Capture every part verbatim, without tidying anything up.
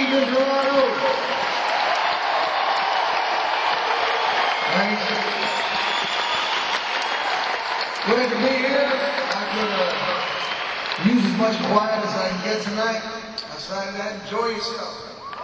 Steve in Toronto. Thanks. Glad to be here. I'm going to use as much quiet as I can get tonight. Aside that, enjoy yourself.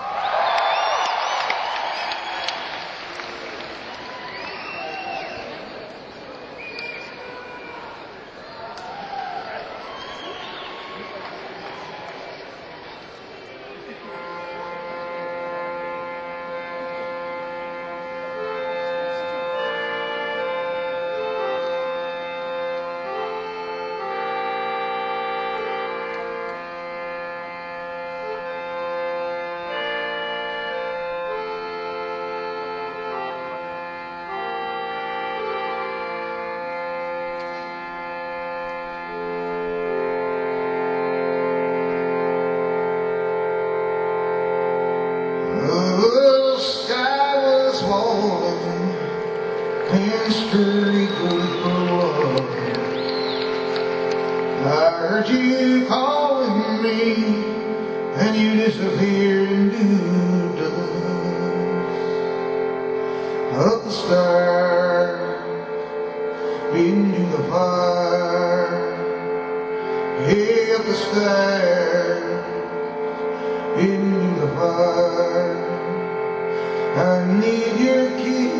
I heard you calling me, and you disappeared into dust. Up the stairs, into the fire. Hey, up the stairs, into the fire. I need your kiss.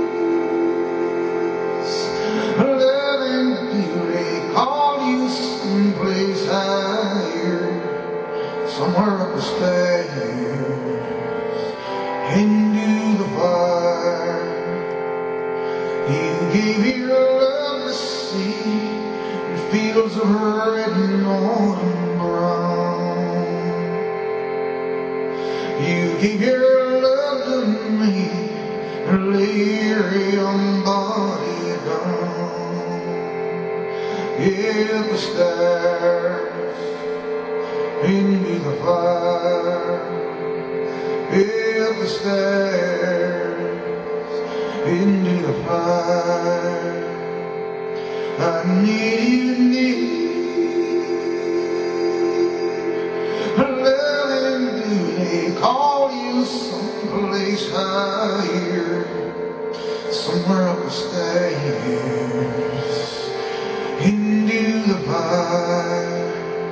Someplace higher, somewhere up the stairs, into the fire. You gave your love to see in fields of red and on brown. You gave your love to me and lay your young body down. Yeah, up the stairs, into the fire. Yeah, up the stairs, into the fire. I need you near, loving duty, call you someplace higher, somewhere up the stairs. Into the fire.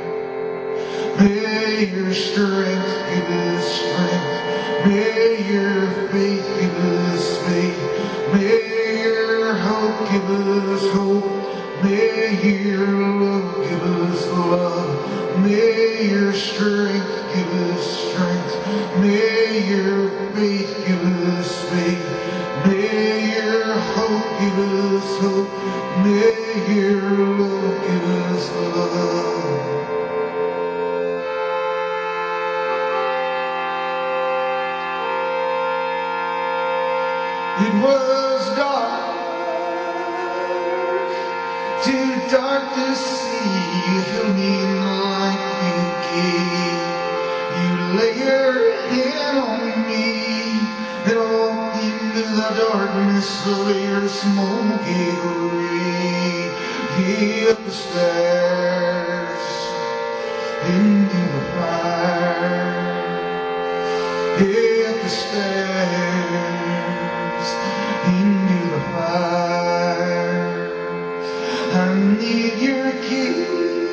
May your strength give us strength. May your faith give us faith. May your hope give us hope. May your love give us love. May your strength give us strength. May your faith give us faith. May your hope give us hope. May your love give us love. It was dark, too dark to see. You held me in the light you gave. You lay your hand on me and walked into the darkness of your smoky grave. Yeah, up the stairs, into the fire. Yeah, up the stairs, into the fire. I need your kiss,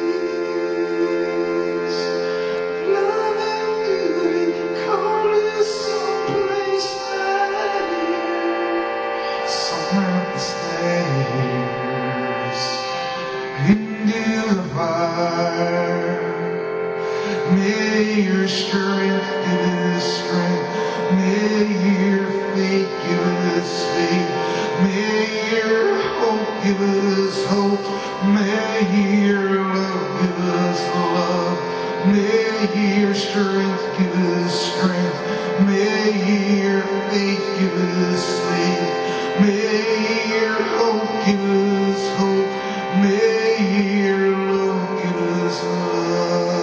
love and beauty, call us someplace higher, somewhere up the stairs, into the fire. May your strength give us strength. May your faith give us faith. May your hope give us hope. May your love give us love. May your strength give us strength. May your faith give us faith. May your hope give us hope. May your love give us love.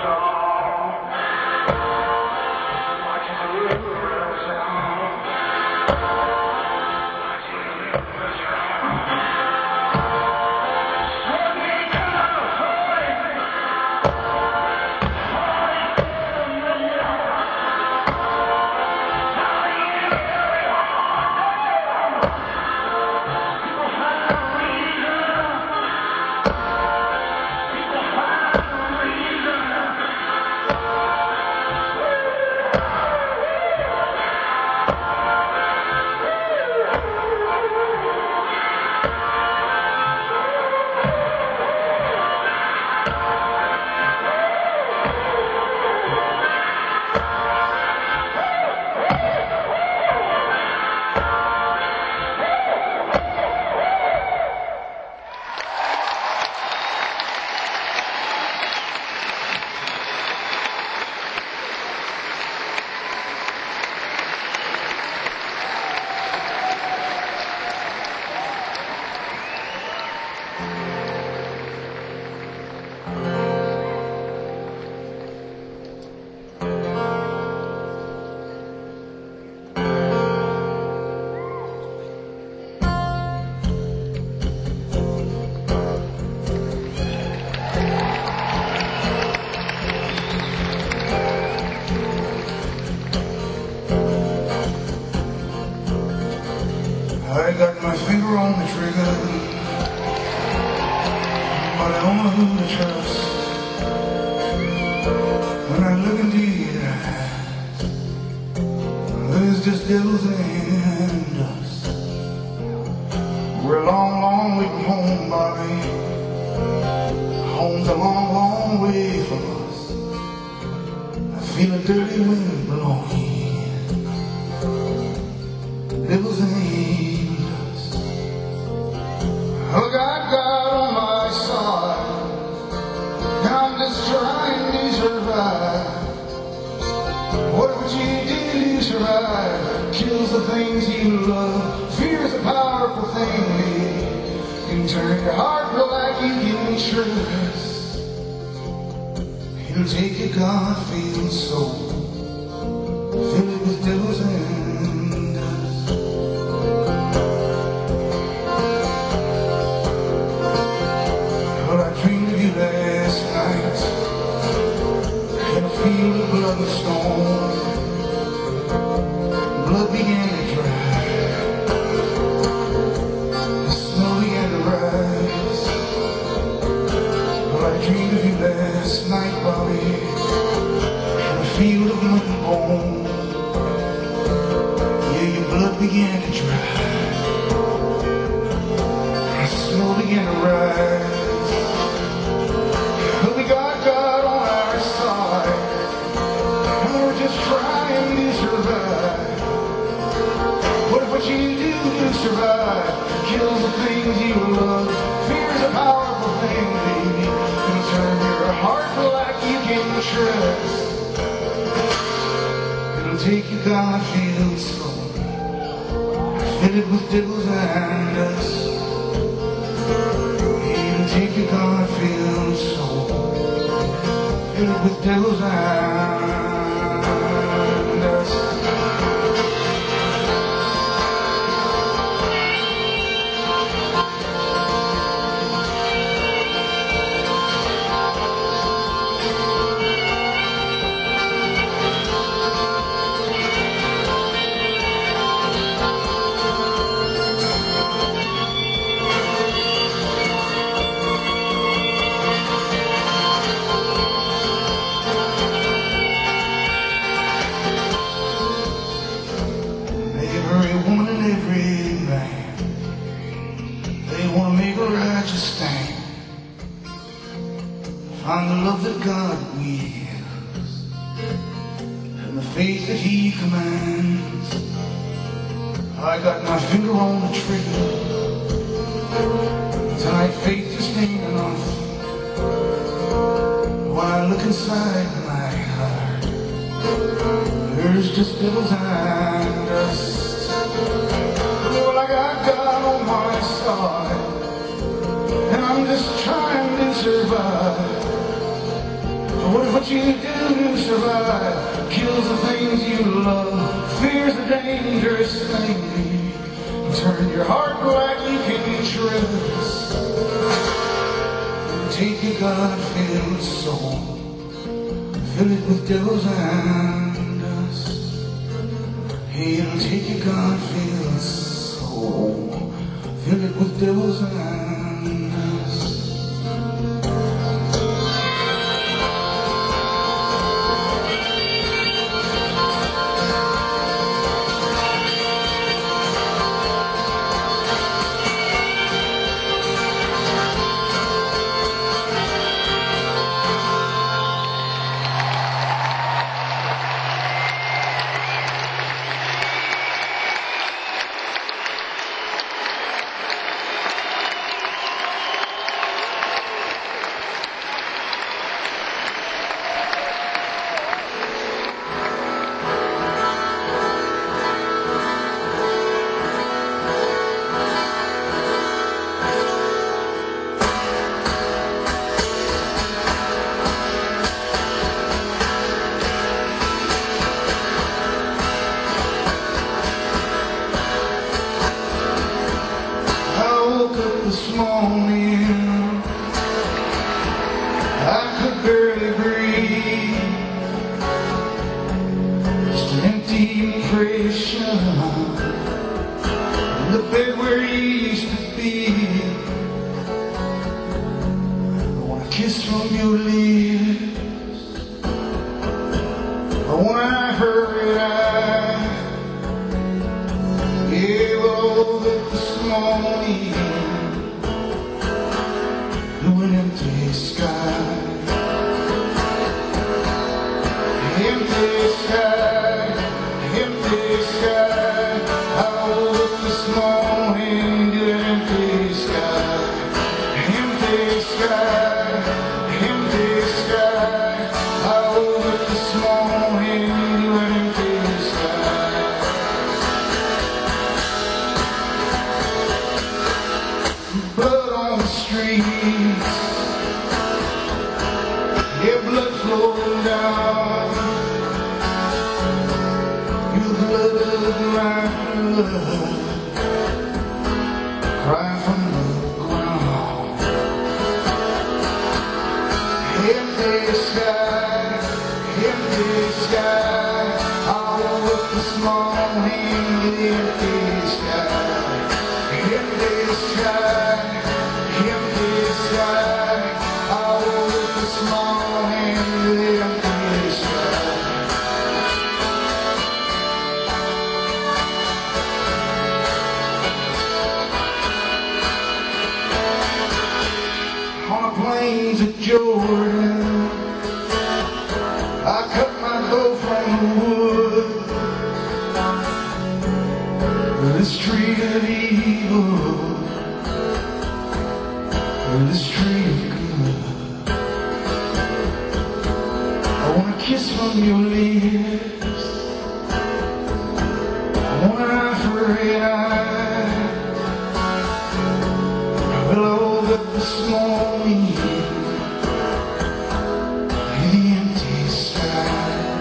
I got my finger on the trigger, but I don't know who to trust. When I look into your eyes, there's just devils and dust. We're a long, long way from home, Bobby. Home's a long, long way from us. I feel a dirty wind blowing. Devils and oh, God, God on my side, and I'm just trying to survive. What would you do to survive? Kills the things you love. Fear's a powerful thing, baby. Can turn your heart like you can trust. It'll take your God-filled soul, fill it with devils and dust. Feel the blood and stone. Blood began to dry. The snow began to rise. Well, I dreamed of you last night, Bobby, in a field of mud and bone. Yeah, your blood began to dry. The snow began to rise. But we got God on our side. Just trying to survive. What if what you do to survive kills the things you love? Fear's a powerful thing, baby. Can turn your heart like you can trust. It'll take your God-filled soul, fill it with devils and dust. It'll take your God-filled soul, fill it with devils and dust. Find the love that God wills and the faith that He commands. I got my finger on the trigger. Tonight faith just ain't enough. When I look inside my heart, there's just devils and dust. Well, I got God on my side, and I'm just trying to survive. What what you do to survive kills the things you love. Fear's a dangerous thing. Turn your heart black, you can trust. Take your God-filled soul, fill it with devils and dust. Hey, it'll take your God-filled soul, fill it with devils and dust. This morning I could barely breathe, just an empty impression in the bed where you used to be. I want a kiss from your lips, I want to hurry out. Yeah, well, this morning an empty sky, empty sky, empty sky. I woke up this morning to an empty sky, empty sky, empty sky. I woke up this morning to an empty sky. Blood on the streets, yeah, blood flowing down. You're the blood of my blood, crying from the ground. Empty sky, empty sky. I woke up this morning to the empty sky, empty sky, empty sky. I woke up this morning to the empty sky. On the plains of Jordan, I cut my bow from the wood. This tree of evil, this tree of good. I want a kiss from your lips, I want an eye for an eye. Well, I woke up this morning in the empty sky,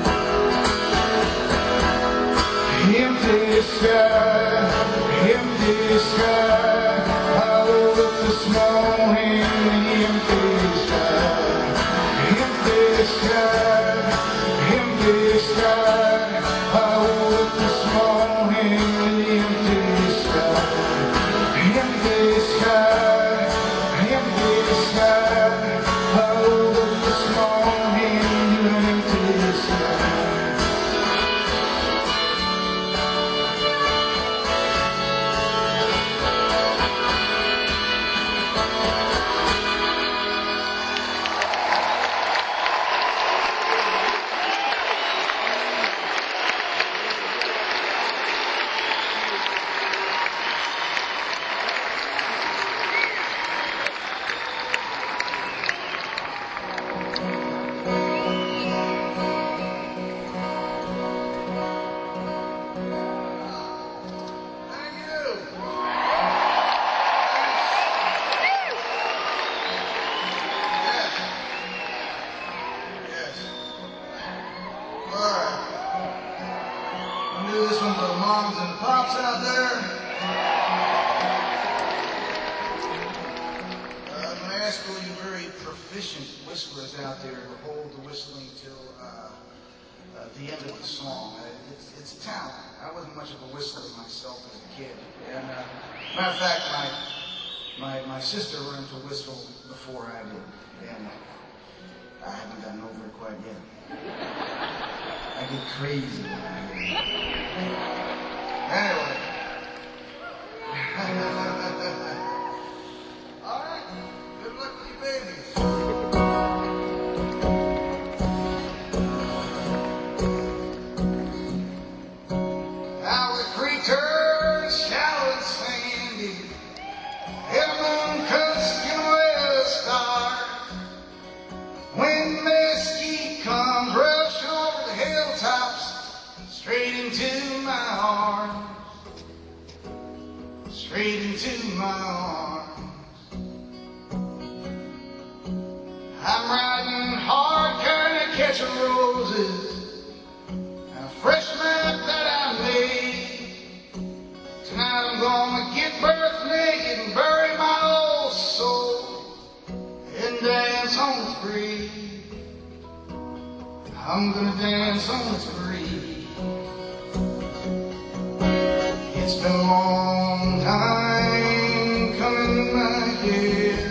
empty sky, empty sky. I woke up this morning in the empty sky, empty sky, empty sky. I woke up this morning in the empty sky, empty sky, empty sky. I woke up this morning in an empty sky. moms and pops out there. Uh, I'm going to ask all you very proficient whistlers out there to hold the whistling till uh, uh, the end of the song. Uh, it's, it's talent. I wasn't much of a whistler myself as a kid. And uh, matter of fact, my, my, my sister learned to whistle before I did. And I haven't gotten over it quite yet. I get crazy when I hear it. Anyway. All right. Good luck with you babies. Now the creek turns shallow and sandy. The moon cuts skin where the stars. When mesquite comes rush over the hilltops, straight into my arms, straight into my arms. I'm riding hard, kind of catching roses, and a fresh map that I made. Tonight I'm gonna get birth naked and bury my old soul and dance on the spree. I'm gonna dance on the spree. It's been a long time coming, my dear.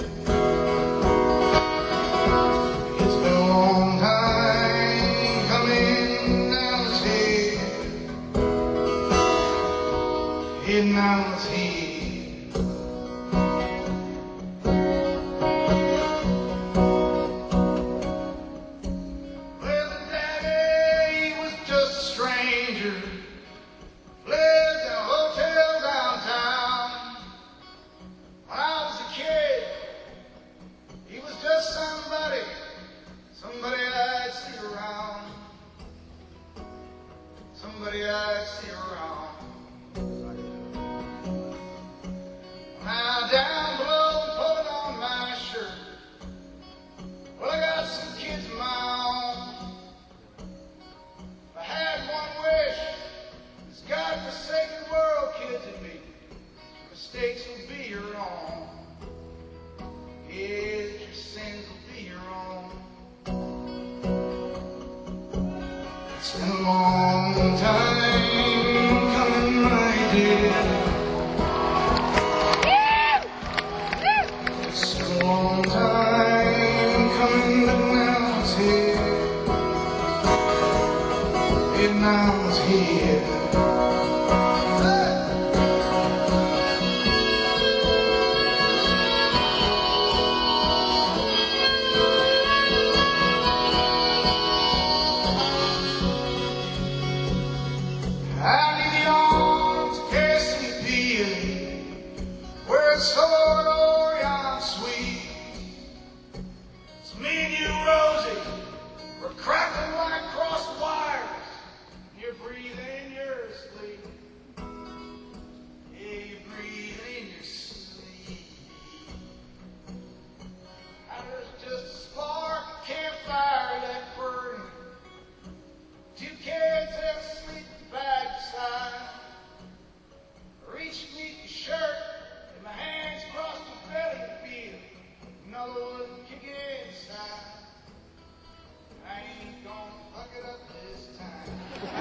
It's been a long time coming, now it's here. And now it's here. Somebody I see around. Now down below, put on my shirt. Well, I got some kids of my own. If I had one wish, this God-forsaken world kids in me, mistakes will be your own. Yeah, your sins will be your own. It's been a long time coming, my dear. It's been a long time coming, but now it's here. And now it's here. Sword Orion sweet. So me and you, Rosie, we're cracking like crossed wires. You're breathing your sleep. Yeah, you're breathing your sleep. And there's just a spark, a campfire that burning. Two kids have a sleeping bag beside. Reach beneath your shirt. My hands crossed your belly to feel another one kick inside. I ain't gonna fuck it up this time.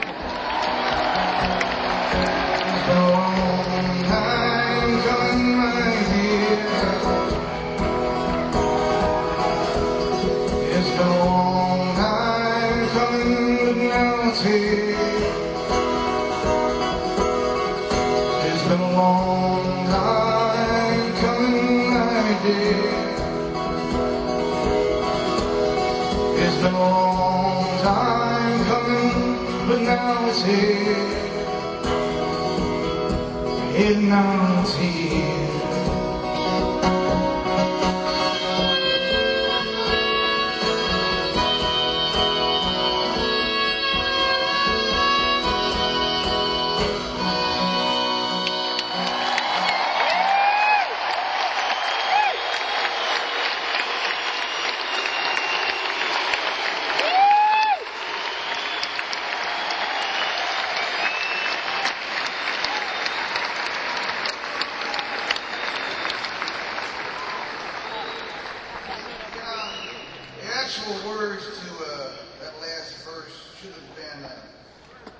It's been a long time coming, my dear. It's been a long time coming, but now it's here. It's been a long time. It's been a long time coming, but now it's here. And now it's here.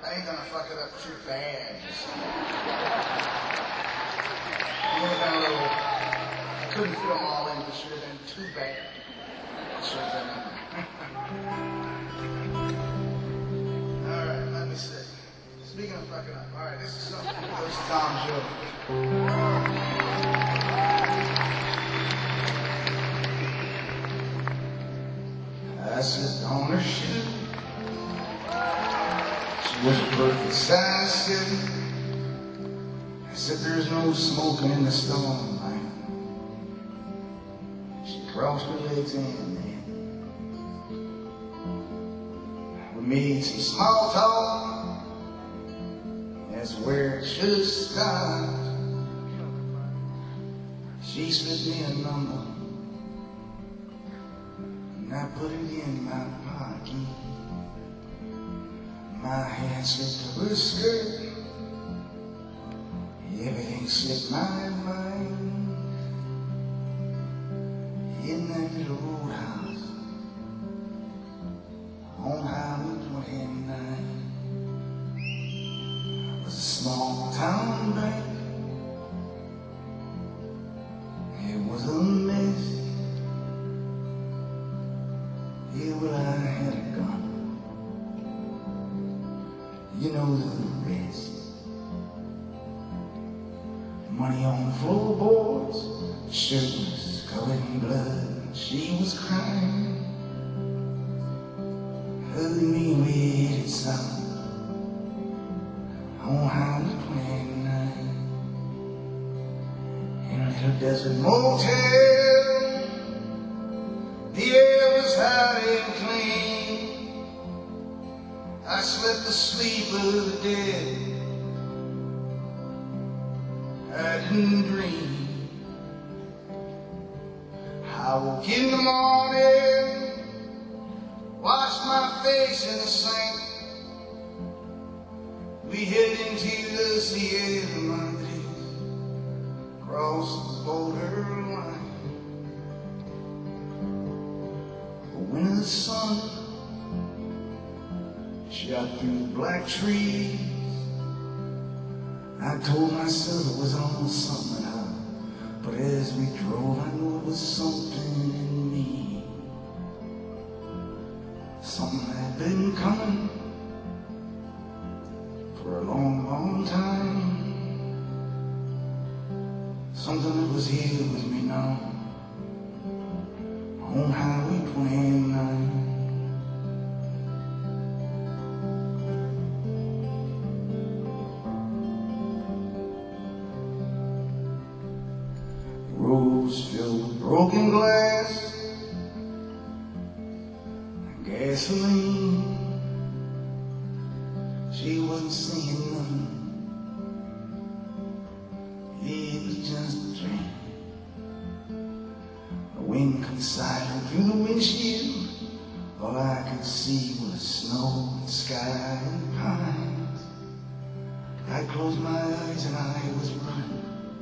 I ain't gonna fuck it up too bad. Would have been a little, I couldn't fit them all in, but should have been too bad. Should have been. All right, let me see. Speaking of fucking up, all right, this is something that goes to Tom Jones. I slipped on her shoe. She was a perfect size seven. I said, there's no smoking in the storm line. She crossed her legs and then we made some small talk. That's where it should have stopped. She slipped me a number and I put it in my pocket. My hand slipped up her skirt. Everything slipped my mind. In that little roadhouse on Highway twenty-nine was a small town bank. It was a mess. Yeah, well, I had a gun. You know the rest. Money on the floorboards, shirt was covered in blood. She was crying, hugging me with its sound on Highway twenty-nine. In a little desert motel, the air was hot and clean. I slept the sleep of the dead. I didn't dream. I woke in the morning, washed my face in the sink. We headed into the Sierra Madres, crossed the borderline. But when the sun shot through the black trees, I told myself it was on something high, but as we drove, I knew it was something in me. Something had been coming for a long, long time. Something that was here with me now, on Highway twenty-nine. Roads filled with broken glass and gasoline. She wasn't saying nothing. It was just a dream. The wind come silent through the windshield. All I could see was snow and sky and pines. I closed my eyes and I was running.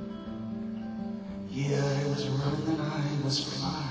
Yeah, I was running and I was flying.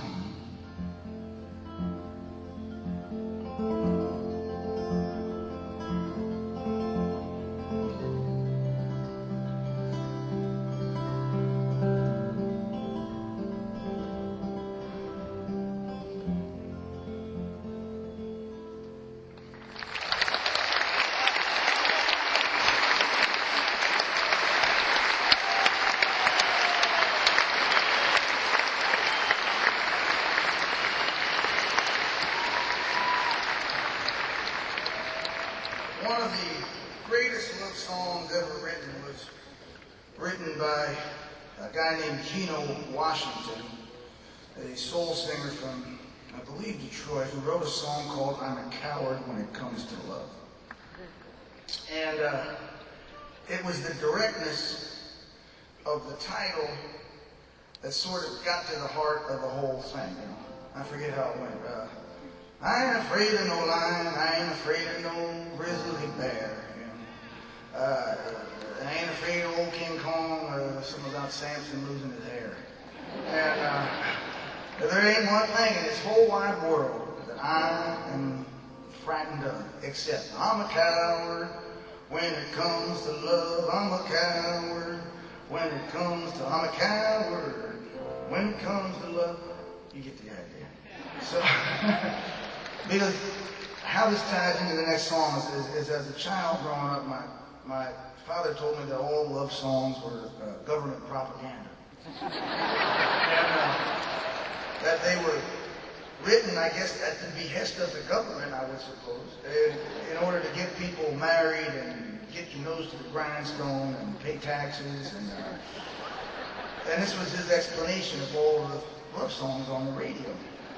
One of the greatest love songs ever written was written by a guy named Geno Washington, a soul singer from, I believe, Detroit, who wrote a song called I'm a Coward When It Comes to Love. And uh, it was the directness of the title that sort of got to the heart of the whole thing. You know, I forget how it went. Uh, I ain't afraid of no lion, I ain't afraid of no grizzly bear. You know. uh, I ain't afraid of old King Kong, or something about Samson losing his hair. And uh, there ain't one thing in this whole wide world that I am frightened of, except I'm a coward When it comes to love, I'm a coward. When it comes to, I'm a coward. When it comes to love, you get the idea. So, because how this ties into the next song is, is, is as a child growing up, my, my father told me that all love songs were uh, government propaganda. and uh, that they were written, I guess, at the behest of the government, I would suppose, in, in order to get people married and get your nose to the grindstone and pay taxes. And, uh, and this was his explanation of all the love songs on the radio.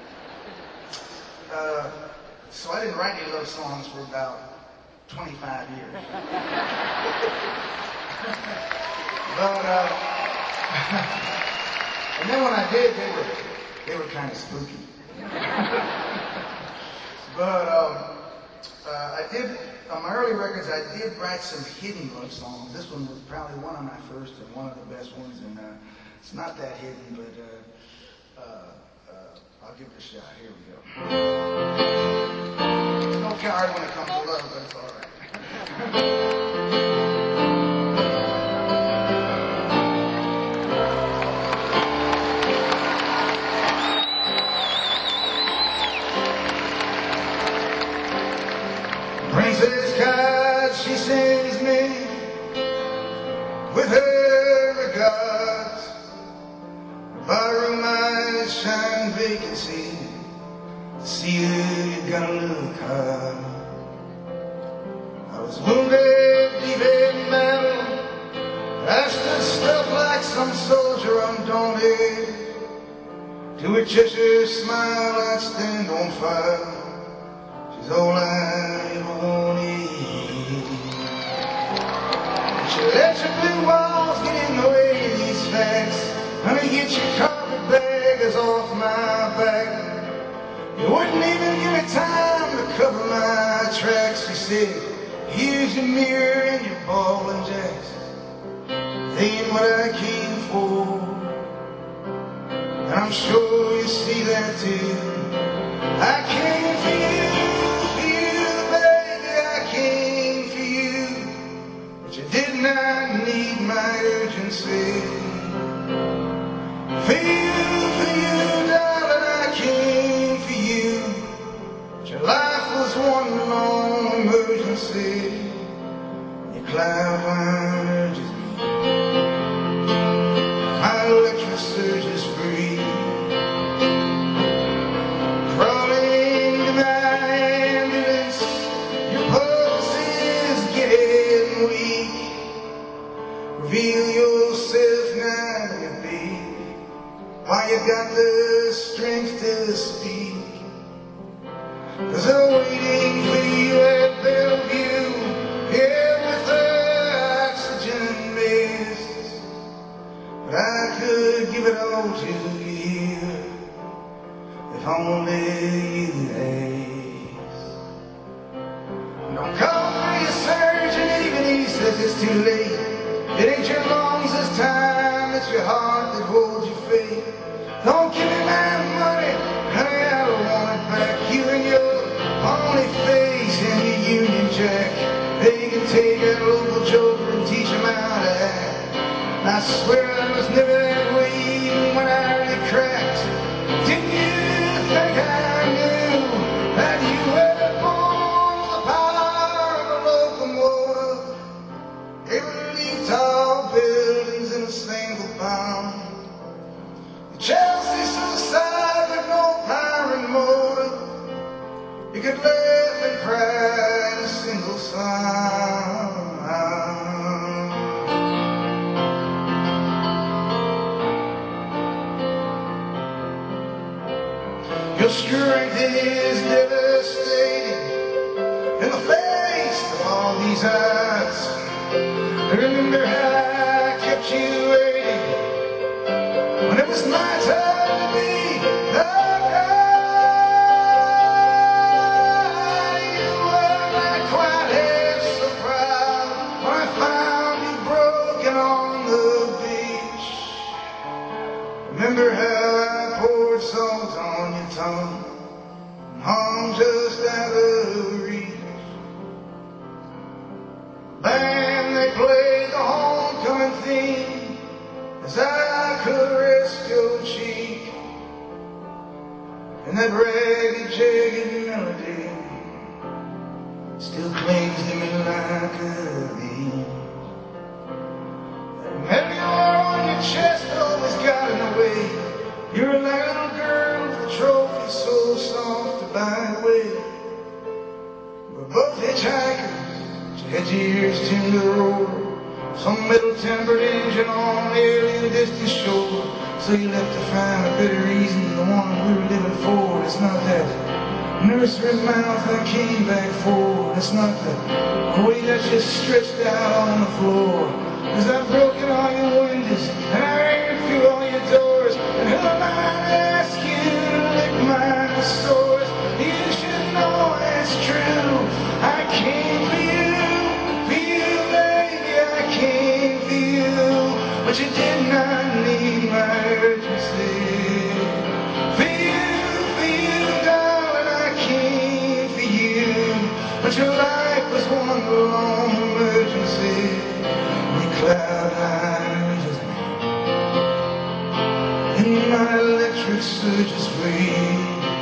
Uh, so I didn't write any love songs for about twenty-five years. but, uh, and then when I did, they were, they were kind of spooky. but um, uh, I did, on my early records, I did write some hidden love songs. This one was probably one of my first and one of the best ones, and uh, it's not that hidden, but uh, uh, uh, I'll give it a shot. Here we go. There's no coward when it comes to love, but it's all right. Princess God, she sends me with her regards. Barroom eyes shine vacancy. See her, you got a little card. I was wounded deep in battle. I stood stuck like some soldier undaunted. To a Cheshire smile I'd stand on fire. She's all I ever wanted. She let your blue walls get in the way of these facts. Honey, get your carpetbaggers off my back. You wouldn't even give me time to cover my tracks. She said, here's your mirror and your ball and jacks. They ain't what I came for. And I'm sure you see that too. I came for you, for you, baby, I came for you. But you did not need my urgency. For you, for you, darling, I came for you. But your life was one long emergency. Your cloud line urges me. My electric surges free. Crawling to my ambulance, your pulse is getting weak. Reveal yourself now, you baby, while you got the strength to speak. Cause I'm waiting for you at Bellevue, here with the oxygen mist. But I could give it all to you here, if only you asked. Don't call me a surgeon, even he says it's too late. It ain't your lungs this time, it's your heart that holds your fate. Don't give me my money, honey, I don't want it back. You and your only face and your Union Jack. They can take that local joker and teach him how to act. And I swear I was never that way even when I really cracked. Didn't you think I knew that you were born with the power of a locomotive? Every leak tall buildings in a single bound. Chelsea suicide with no pirate motive. You could laugh and cry in a single sound. Your strength is devastating in the face of all these odds. Remember how I kept you waiting when it was my time to be the guy. You were not quite half so proud when I found you broken on the beach. Remember how I poured salt on your tongue and hung just out of reach. still clings to me like a vein. That memory on your chest always got in the way. You're like a little girl with a trophy so soft to buy away. We're both hitchhikers, you had years to the road. Some middle-tempered engine on the alien distant shore. So you left to find a better reason, the one we were living for. It's not that nursery mouth I came back for. It's not the way that you stretched out on the floor. Cause I've broken all your windows and I ran through all your doors. And who am I to ask you to lick my sores? You should know that's true. I came for you, for you, baby, I came for you. But you did not need my urgency. For you, for you, darling, I came for you. But your life was one long emergency. We cloud nine just and my electric surges free.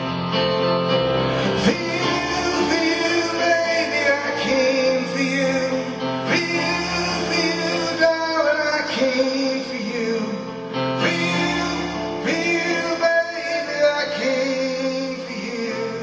For you, for you, baby, I came for you. For you, for you, darling, I came for you. For you, for you, baby, I came for you.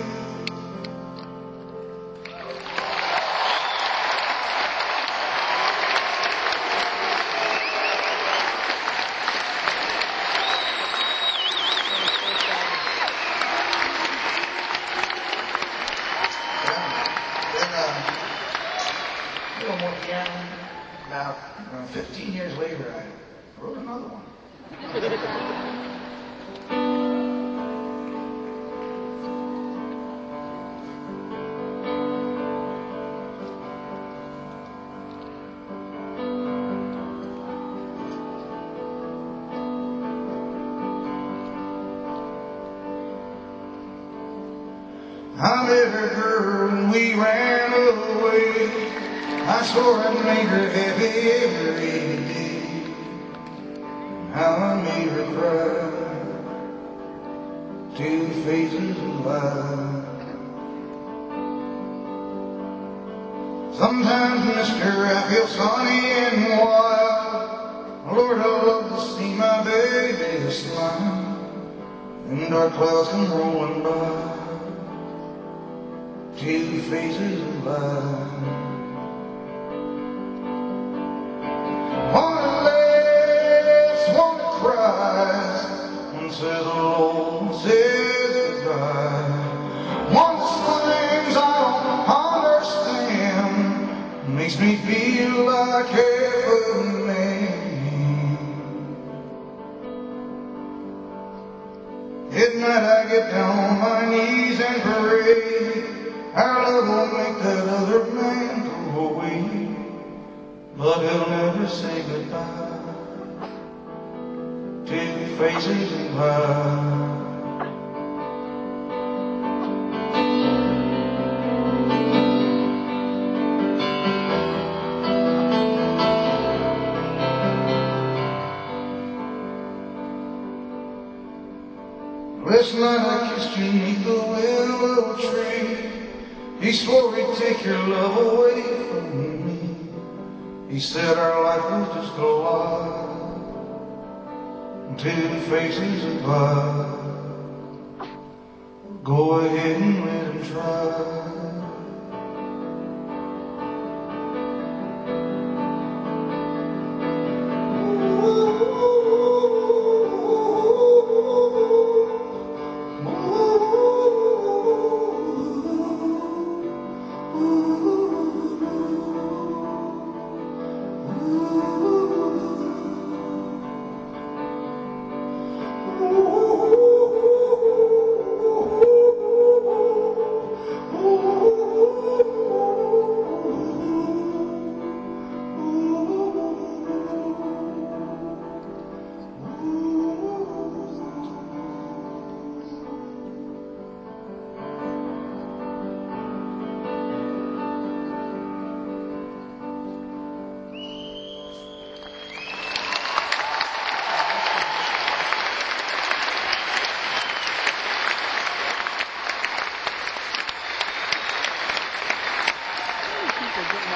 About uh, fifteen years later, I wrote another one. I met her girl and we ran away. I swore I'd make her happy every day. How I made her cry. Two faces of light. Sometimes, mister, I feel sunny and wild. Lord, I love to see my baby smile. And dark clouds come rolling by. Two faces of light. One laughs, one cries, one says hello, one says goodbye. One slings, I don't understand, makes me feel like half a man. At night I get down on my knees and pray. Our love will make that other man go away, but he'll never say goodbye. Two faces of light. Last night I kissed you beneath the willow tree. He swore he'd take your love away from me. He said our life was just a lie. Two faces of light. Go ahead and let him try. Ooh.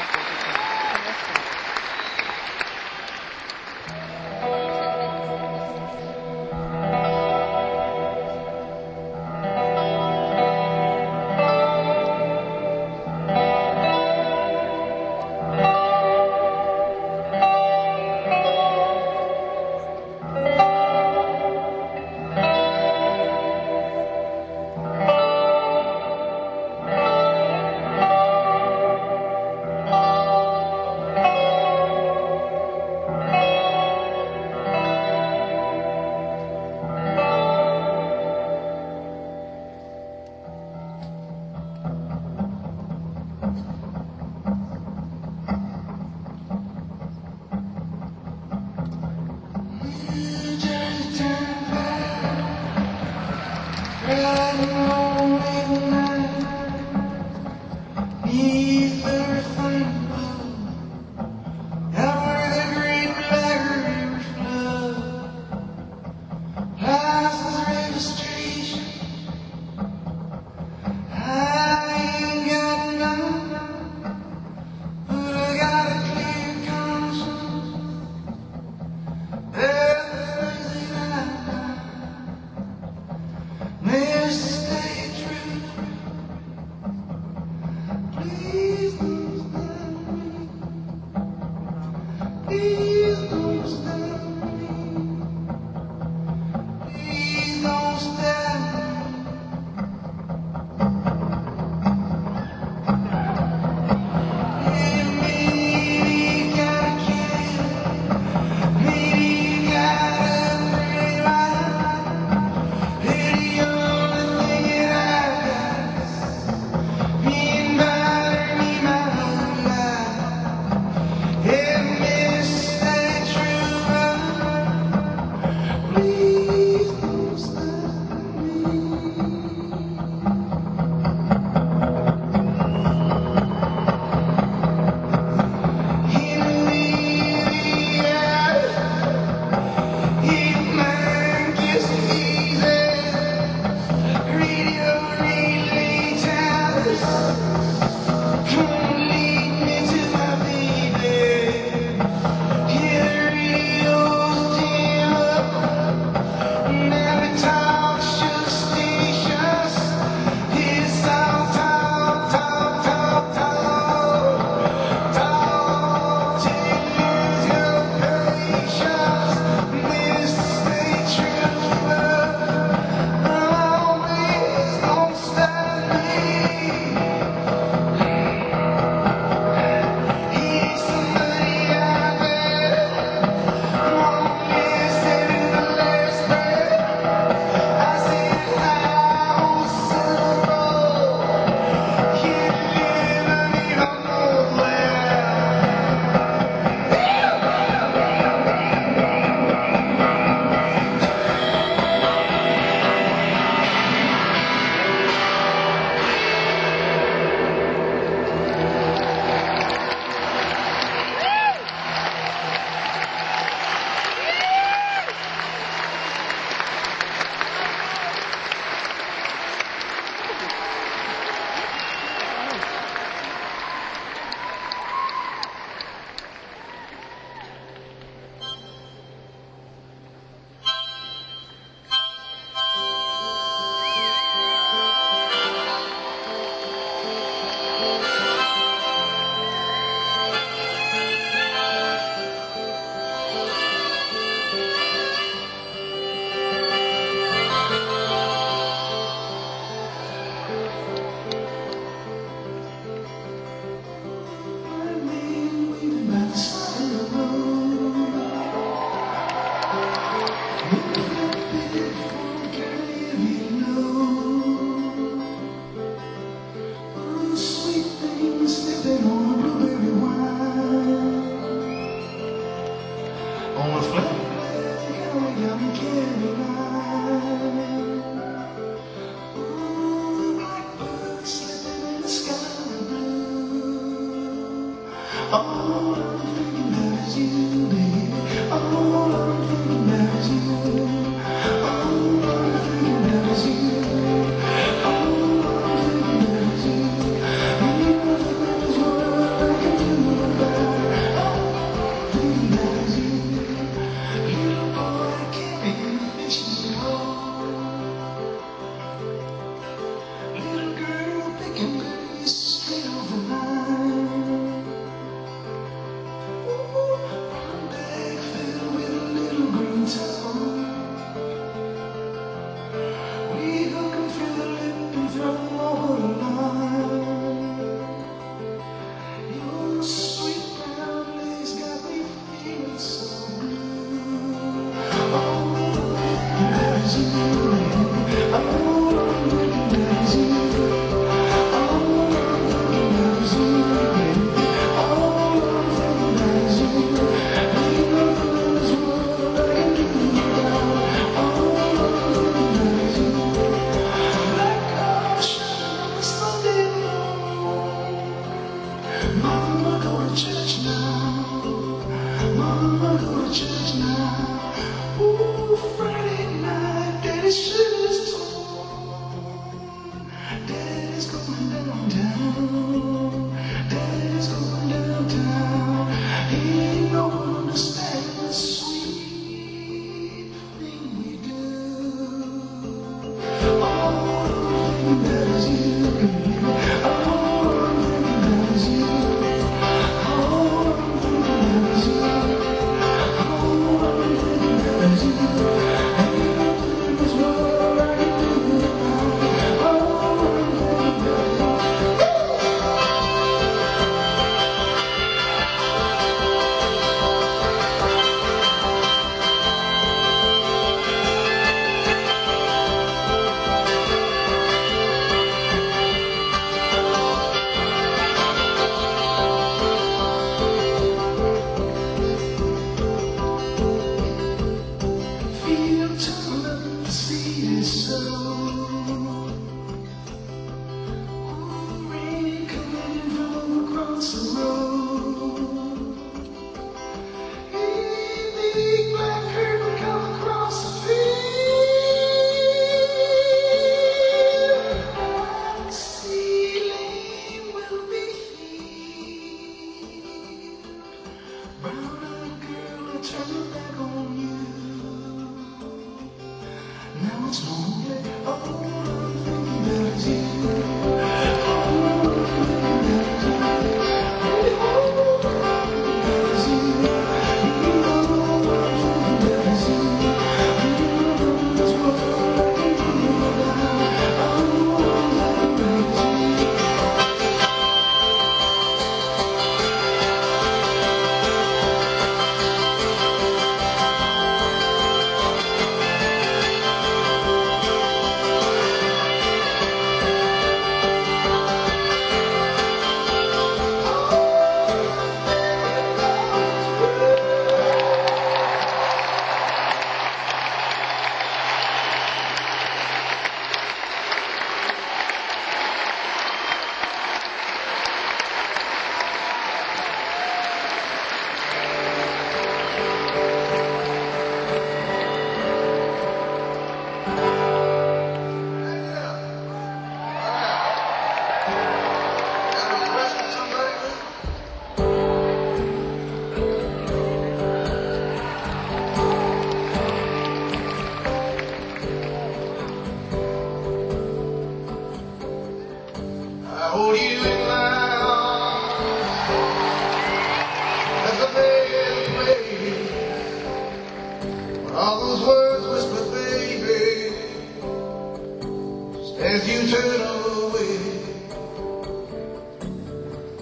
All I can do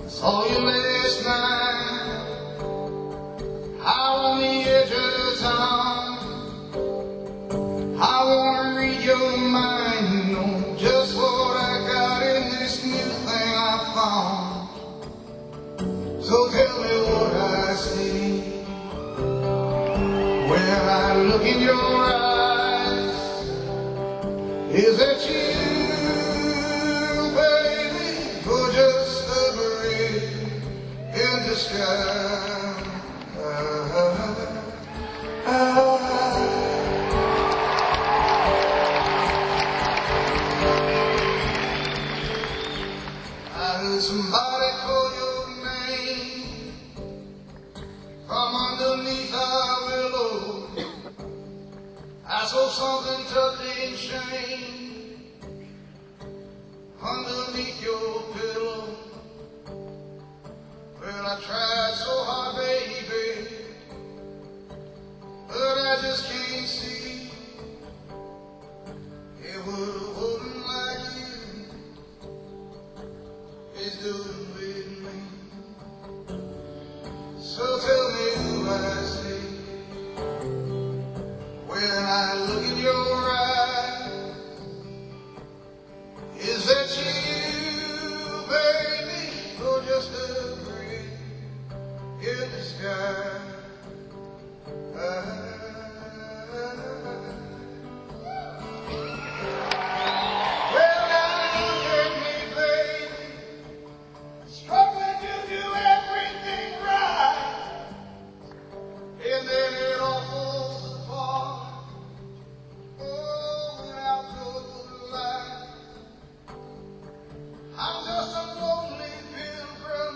Saw you last night out on the edge of town. I wanna read your mind, you know just what I got in this new thing I found. So tell me what I see when I look in your eyes. Is that you, baby, or just a breeze in the sky? Ah, ah, I heard somebody call your name from underneath our willow. I saw something tucked in shame underneath your pillow. Well, I tried so hard, baby, but I just can't see it. What a woman like you is doing with me. So tell me who I see when I look in your eyes. Is that you, baby, or just a breeze in the sky? Ah, well, now look at me, baby, struggling to do everything right, and then it all falls apart. Oh, now to the light. I'm just a lonely pilgrim.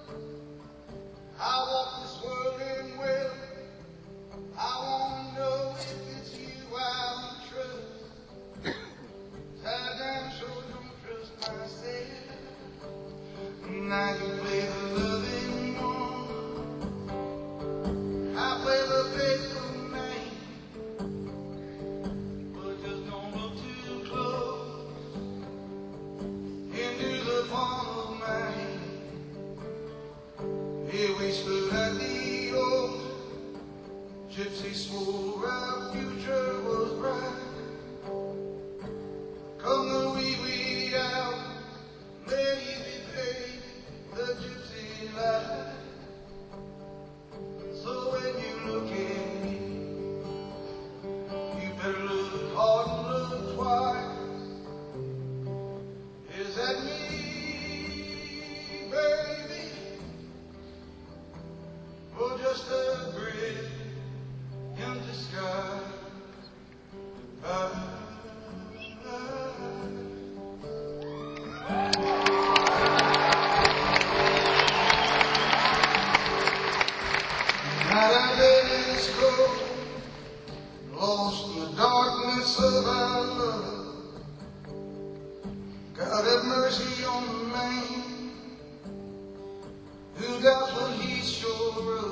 I walk this world in will. I want to know if it's you I will trust. I damn sure don't trust myself. Now you play the loving one, I play the faithful man. But just don't look too close into the palm of my hand. Here we stood at the old gypsy swore our future was bright. Come the wee wee hours, maybe baby, the gypsy light. So when you look at me, you better look hard and look twice. Is that me, baby, or just a bridge in the sky? Ah, ah. Night I let us go, lost in the darkness of our love. God have mercy on the man who doubts what he's sure of.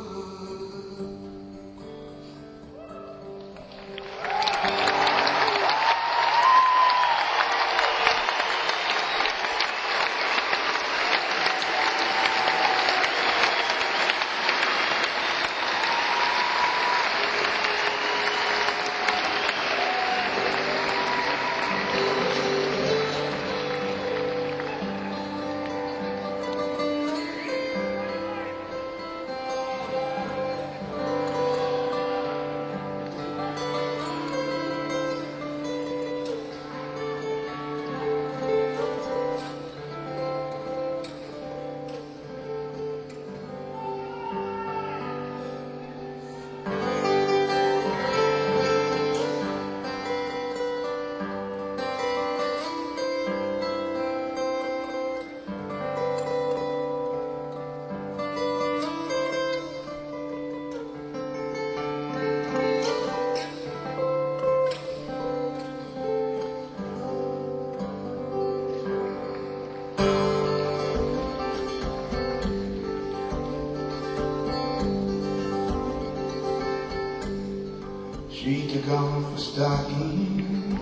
She took off her stocking,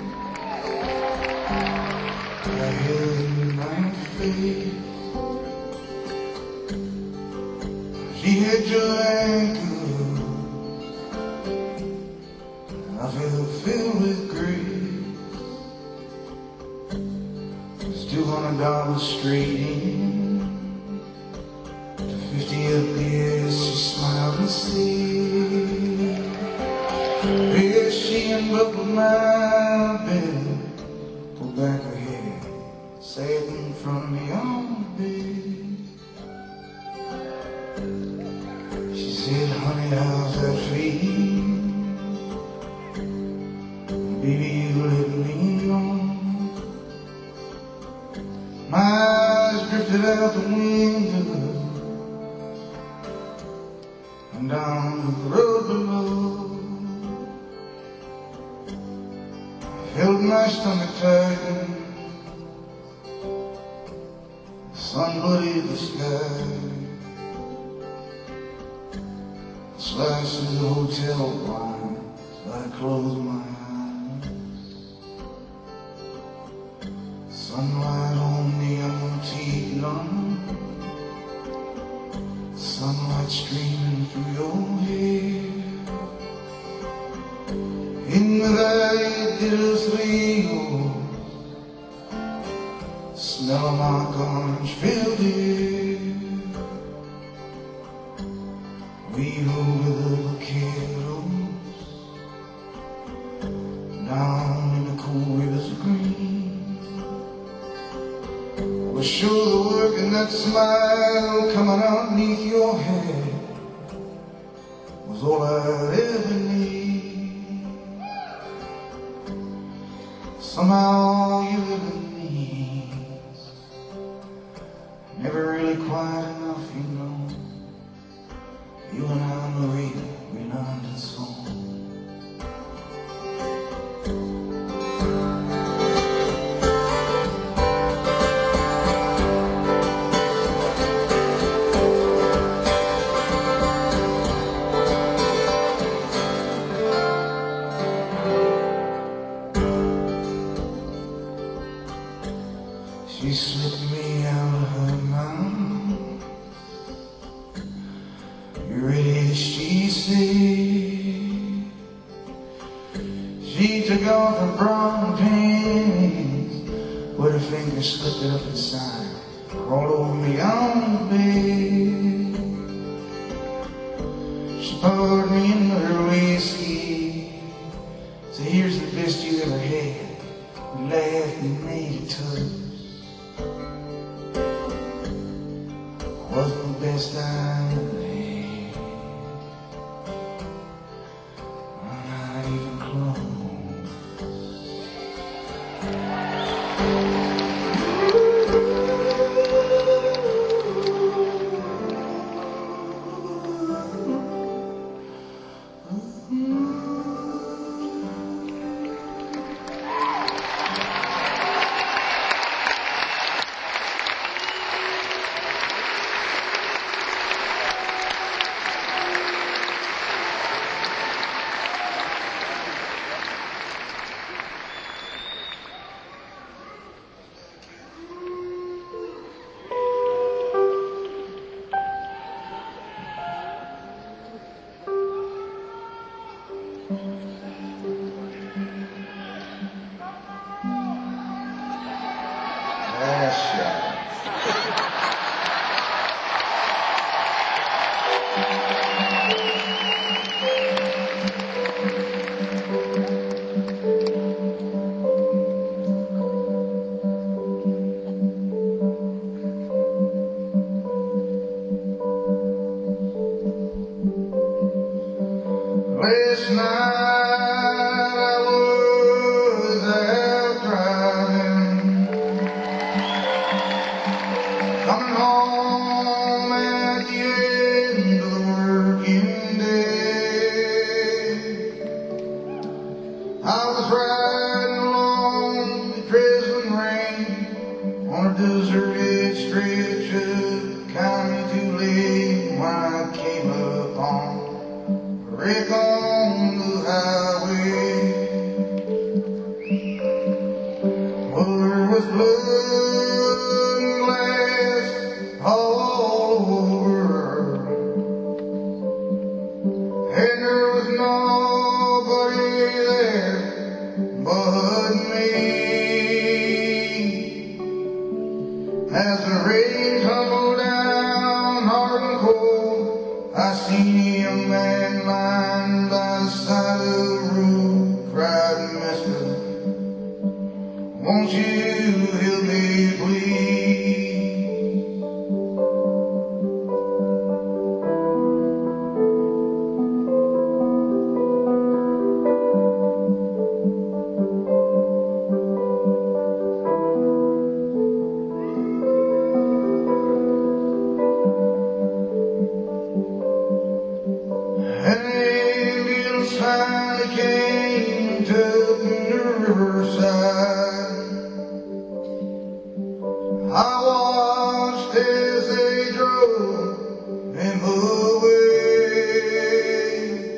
I held in my face. She had your ankle, and I felt filled with grief. It's two hundred dollars straight in, to fifty up there. She smiled and said, "There she unbuckled my bed, pulled back her hair, sat in front of me on the bed. She said, honey, how's that feel? Baby, you let me know." My eyes drifted out the window and down the road below. I felt my stomach tighten, the sun bloodied the sky. Sliced through the hotel blind as I closed my eyes. Sunlight on the empty lawn, sunlight streaming through your hair. In the light did a sleep, smell of my orange filled air. Weave over the kettles, down in the cool rivers of green. Was sure the work and that smile coming out beneath your head was all I'd ever need. Somehow you live in me, never really quite enough, you know. You and I, Maria, we learned a song. She slipped me out of her mind. "You ready?" she said. She took off her brown pants, with her fingers slipped it up inside, crawled over me on the bed. She poured me into her whiskey, said, "Here's the best you ever had." We laughed and made a toast. Wasn't the best I ever had, not even close. Last shot. Last night I was out driving, coming home at the end of the working day. I was riding along the drizzling rain on a deserted stretch of County Tulane when I came upon a wreck on the highway. Well, there was blood and glass all over, I seen a young man lying by the side of the road, cried, "Mister, won't you help me please?" Ambulance finally came to the riverside. I watched as they drove him away,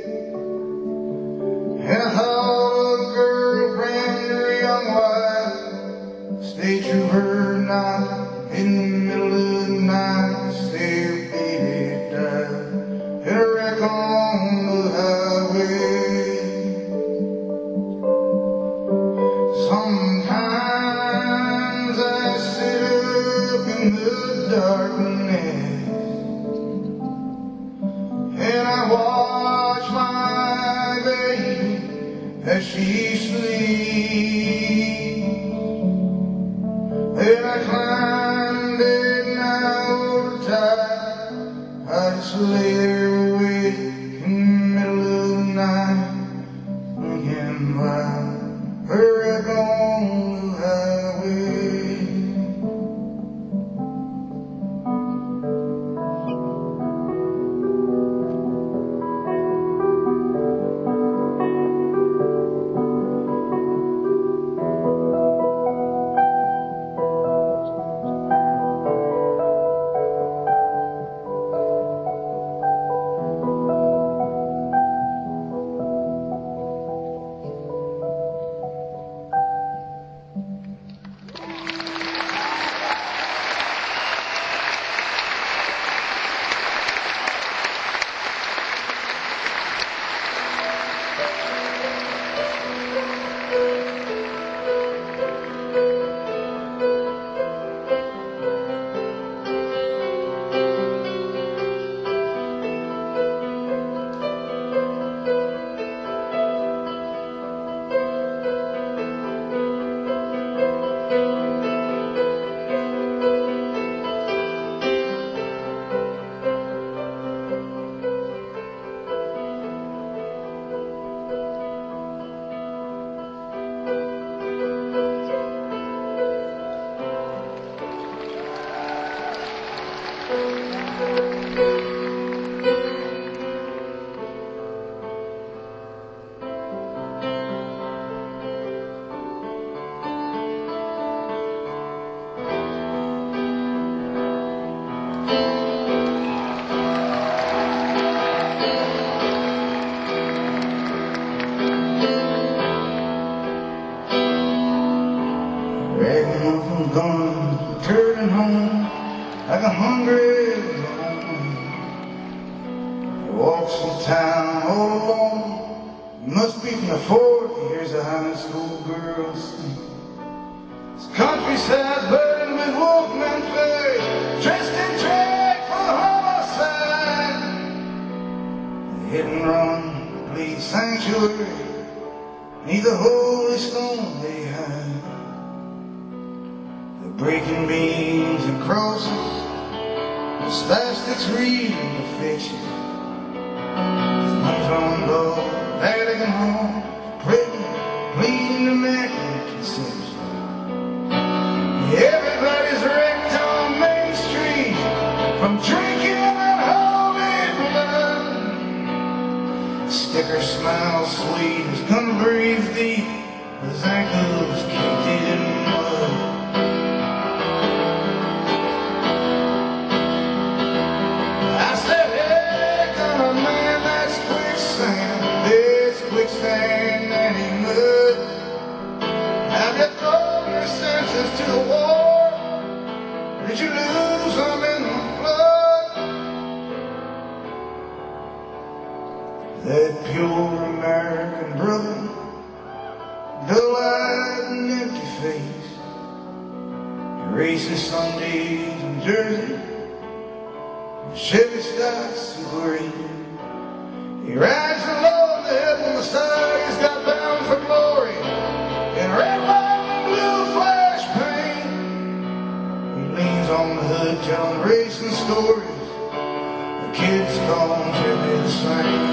and I thought a girlfriend, her young wife, state trooper night in the middle of the night, say baby died in a wreck on the highway. Sometimes I sit up in the darkness and I watch my baby as she sleeps, and I climb at night over tight. I just lay there awake in the middle of the night, thinking why we're on the highway. Dragging off from guns, returning home like a hungry man. He walks from town all alone. He must be from the fort. He hears a high school girl sing. His countryside's burdened with wolfmen fur, dressed in drag for the homicide. They hit and run, plead sanctuary, neath the holy stone they hide. Breaking beams and crosses, the spastics reading the fiction. His on low, Vatican home, praying, pleading immaculate conception. Everybody's wrecked on Main Street from drinking unholy blood. Sticker smiles sweet, his gun breathes deep, his ankles caked in mud. Quicksand and he mud. Have you thrown your senses to the war? Did you lose them in the flood? That pure American brother, dull-eyed and empty face, racist Sundays in Jersey, Chevy starts to breathe. He rides along the hill on the side. He's got bound for glory in red, white, and blue flash paint. He leans on the hood telling racing stories. The kids call him Jimmy the Saint.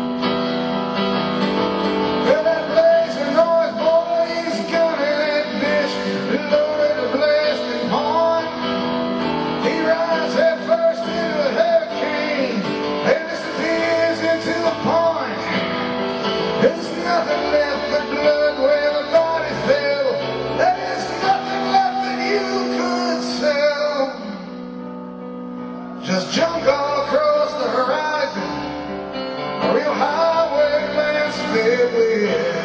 Well, that blazing noise, boy, he's gunning that bitch, loaded a blasting point. He rides head first into a hurricane and disappears into a point. There's nothing left but blood where the body fell. There is nothing left that you could sell. Just junk all across the horizon, a real highway glance farewell.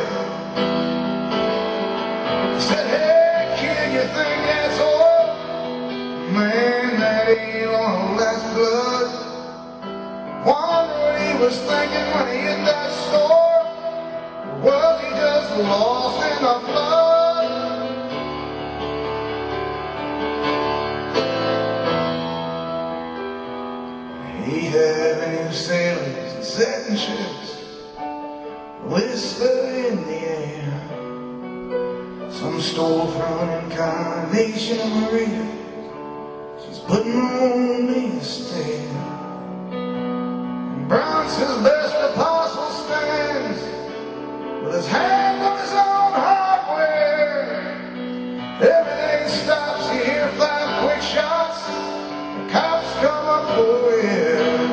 Said, hey kid, you think that's all? Man, that ain't gonna last blood. Wonder what he was thinking when he hit that store. Was he just lost in the flood? He had new sailors and satin ships, whisper in the air. Some storefront incarnation of Maria, she's putting on me a stare. And Bronson's best apostle stands with his hand on his own hardware. Everything stops, you hear five quick shots, the cops come up for you.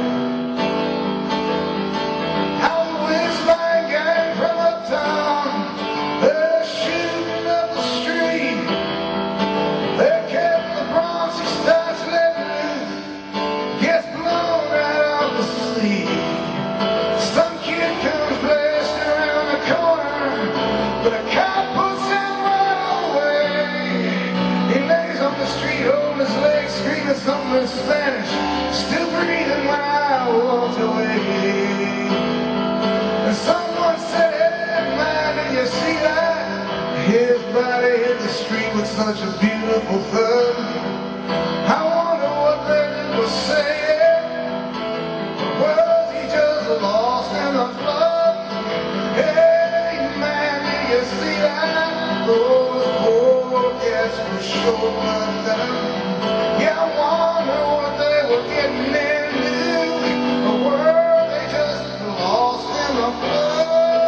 How the whiz-bang gang from uptown, they're shooting up the street. They're kept the Bronx, he starts letting loose, gets blown right off the sleeve. Some kid comes blasting around the corner, but a cop puts him right away. He lays on the street, holding his legs, screaming something in Spanish, still breathing when I walked away. And someone said, hey man, did you see that? His body hit the street with such a beautiful thud. I wonder what Lennon was saying. Was he just lost in the flood? Hey man, did you see that? Those poor cats were sure like that. Yeah, I wonder what they were getting into. Or were they just lost in the flood?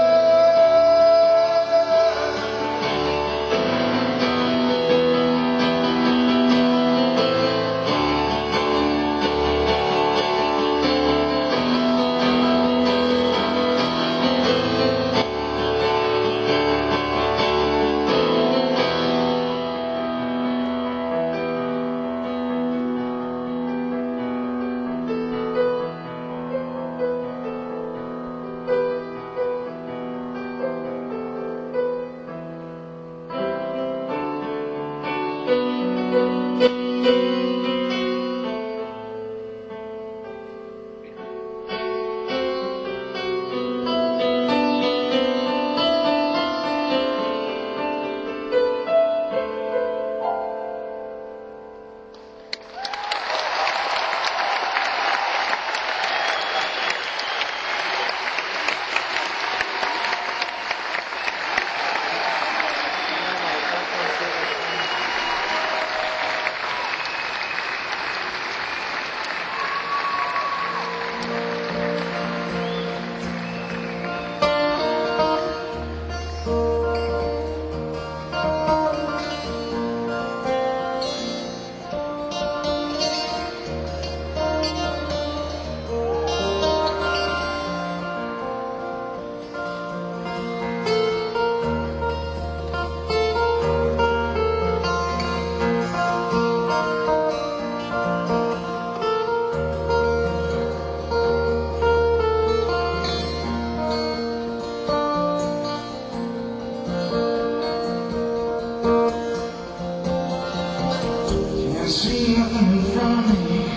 Can't see nothing in front of me.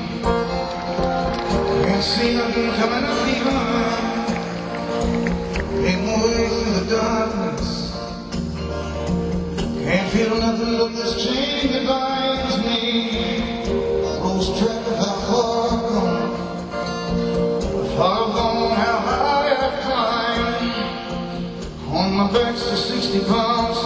Can't see nothing coming up behind. Make my way through the darkness. Can't feel nothing but this chain that binds me. Lost track of how far I've gone. Dixie pumps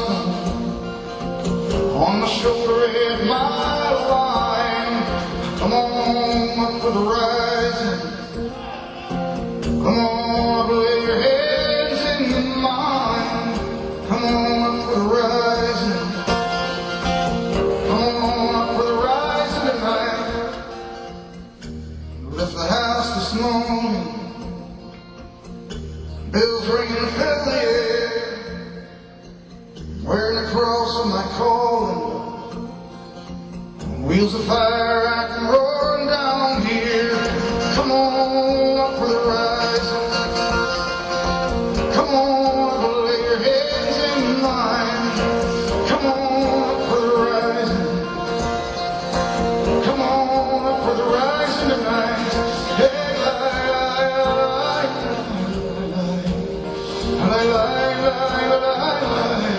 on my shoulder at my line. Come on up for the rising. Come on up, lay your heads in mine. Come on up for the rising. Come on up for the rising tonight. Left the house this morning, bells ringing, fill the air. Wearing the cross on my calling, wheels of fire I come roaring down here. Come on up for the rising. Come on up, lay your heads in mine. Come on up for the rising. Come on up for the rising tonight. Hey, lie, lie, lie, lie, lie, lie, lie, lie, lie.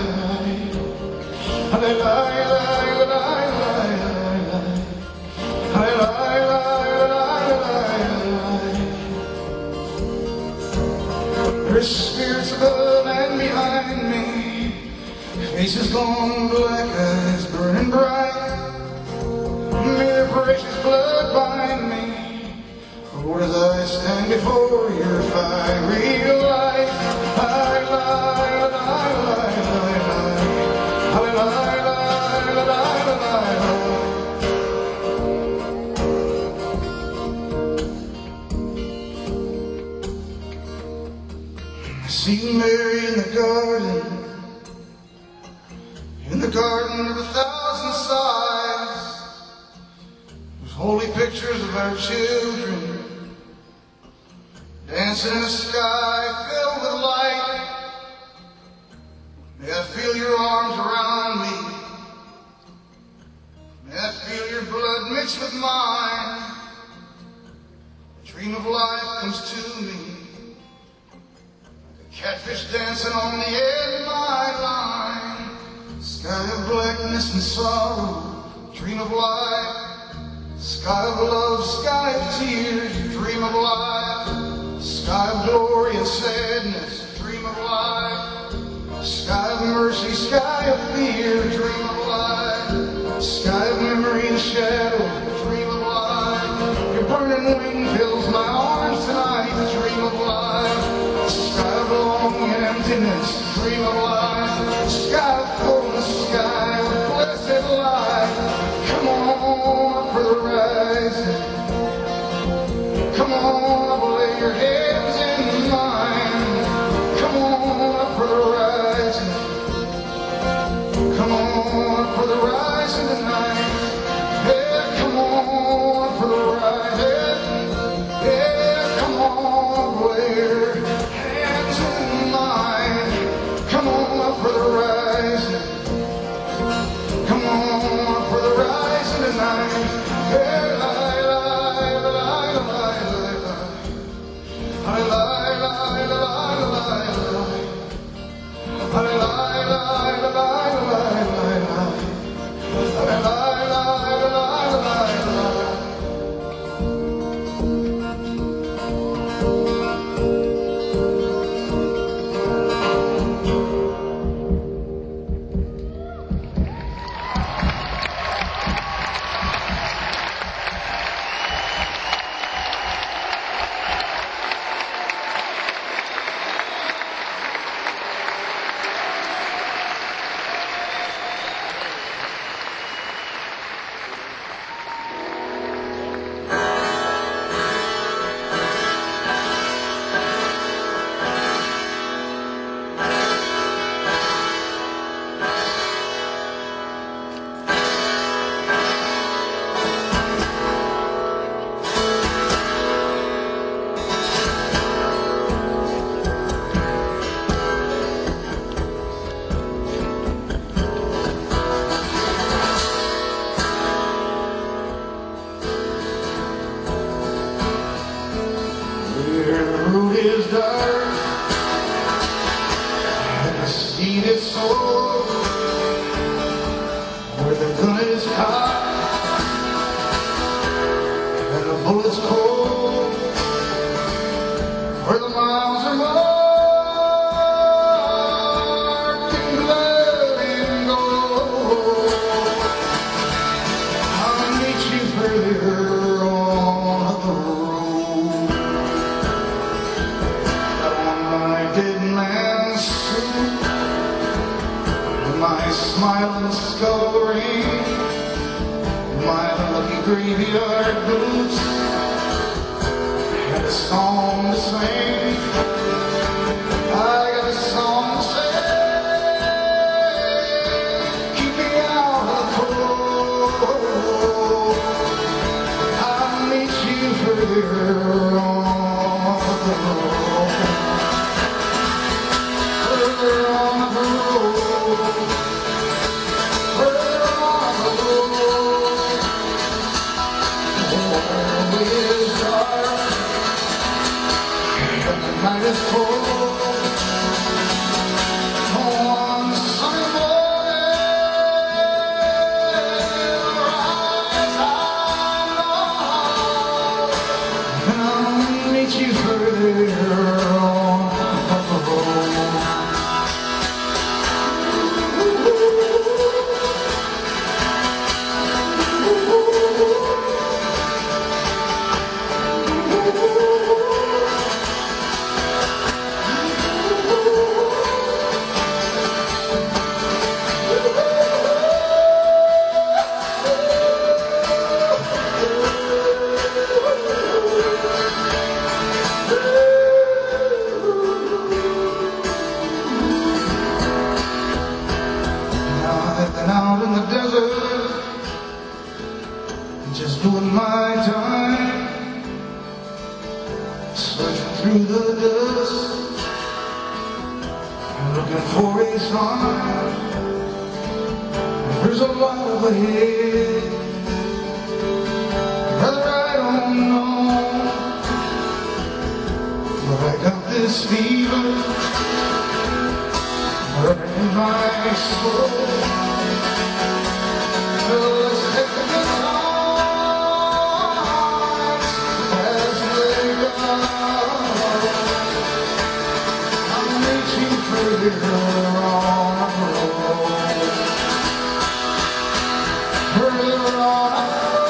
There's spirits above and behind me, faces gone black, eyes burning bright. May their precious blood bind me, Lord, as I stand before your fiery light. I lie, I lie, I lie, I lie. I see Mary in the garden, in the garden of a thousand sighs. Those holy pictures of our children dancing in a sky filled with light. May I feel your arms around me. May I feel your blood mixed with mine. A dream of life comes to me, like a catfish dancing on the end of my line. Sky of blackness and sorrow, dream of life. Sky of love, sky of tears, dream of life. Sky of glory and sadness, dream of life. Sky of mercy, sky of fear, dream of life. Sky of memory and shadow, dream of life. Your burning wind fills my arms tonight, dream of life. Sky of longing and emptiness, dream of life. Sky of fullness, sky of blessed life. Come on up for the rising. Come on up, lay your heads in mine. Come on up for the rising. Come on up for the rising tonight. Yeah, come on up for the rising. Yeah, come on, lay your hands in mine. Come on up for the rising. Come on up for the rising tonight. Yeah, lie, lie, lie, lie, lie, lie. I lie, lie, lie, lie, lie. I lie, lie, lie, lie, lie, lie. I lie, lie, lie, lie, lie. Is dark and the steed is sold, where the gun is hot and the bullets cold, where the miles are marked in blood. graveyard blues, had a song to sing. I got a song to sing. Keep me out of the cold. I'll meet you further on the road. Further on the road. Further on the road. The way is dark and the night is cold. On sunny morning, rise and I'll meet you further on the road. I've been out in the desert, just doing my time, searching through the dust, looking for a sign. There's a lot ahead, brother, I don't know, but I got this fever in my soul. Let's take the good times as they go. I'll meet you further on the road. Further on the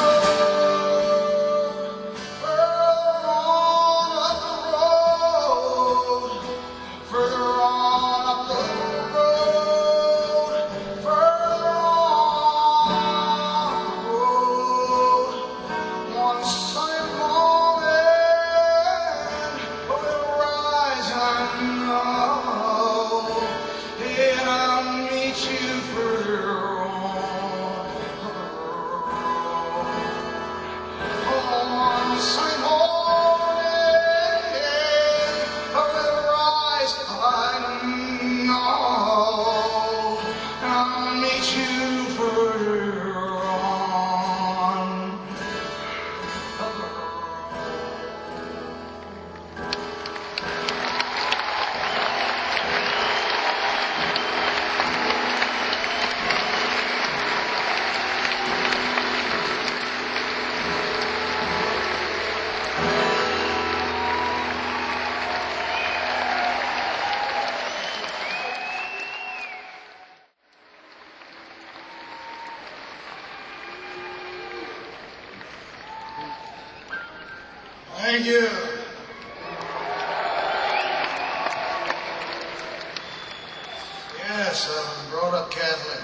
road. Further on up the road. Further on the road. One sunny morning, we'll rise and know, and I'll meet you further on the road. One sunny morning, we'll rise and know, and I'll meet you further on the road. Thank you. Yes, I was brought up Catholic.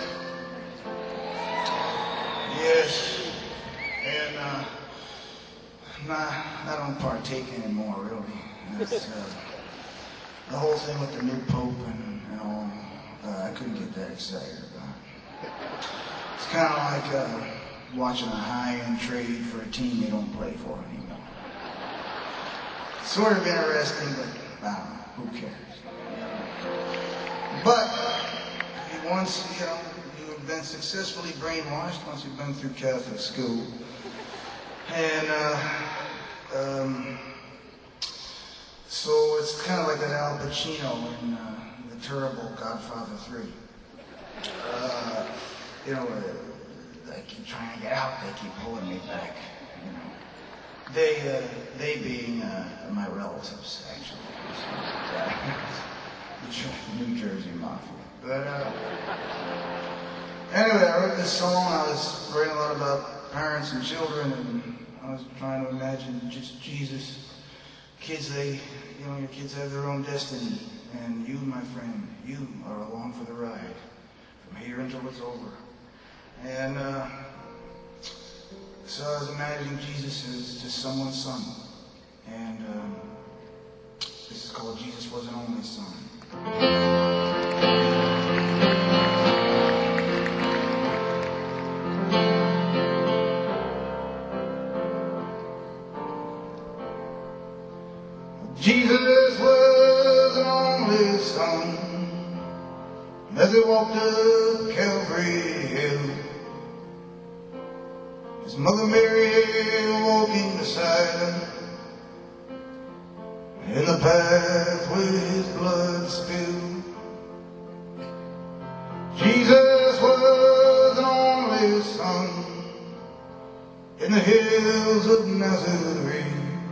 Yes, and uh, nah, I don't partake anymore, really. That's, uh, the whole thing with the new Pope and, and all, uh, I couldn't get that excited about it. It's kind of like uh, watching a high-end trade for a team you don't play for anymore. Sort of interesting, but I don't know, who cares? But once, you know, you've been successfully brainwashed, once you've been through Catholic school, and uh, um, so it's kind of like that Al Pacino in uh, the terrible Godfather three. Uh, you know, uh, I keep trying to get out, they keep pulling me back, you know. They, uh, they being uh, my relatives, actually. The New Jersey Mafia. But uh, anyway, I wrote this song. I was writing a lot about parents and children, and I was trying to imagine just Jesus. Kids, they, you know, your kids have their own destiny, and you, my friend, you are along for the ride from here until it's over. And uh, So I was imagining Jesus as just someone's son. And um, this is called Jesus Was an Only Son. Jesus was an only son as he walked up Calvary Hill. His mother Mary walking beside him in the path where his blood spilled. Jesus was an only son in the hills of Nazareth.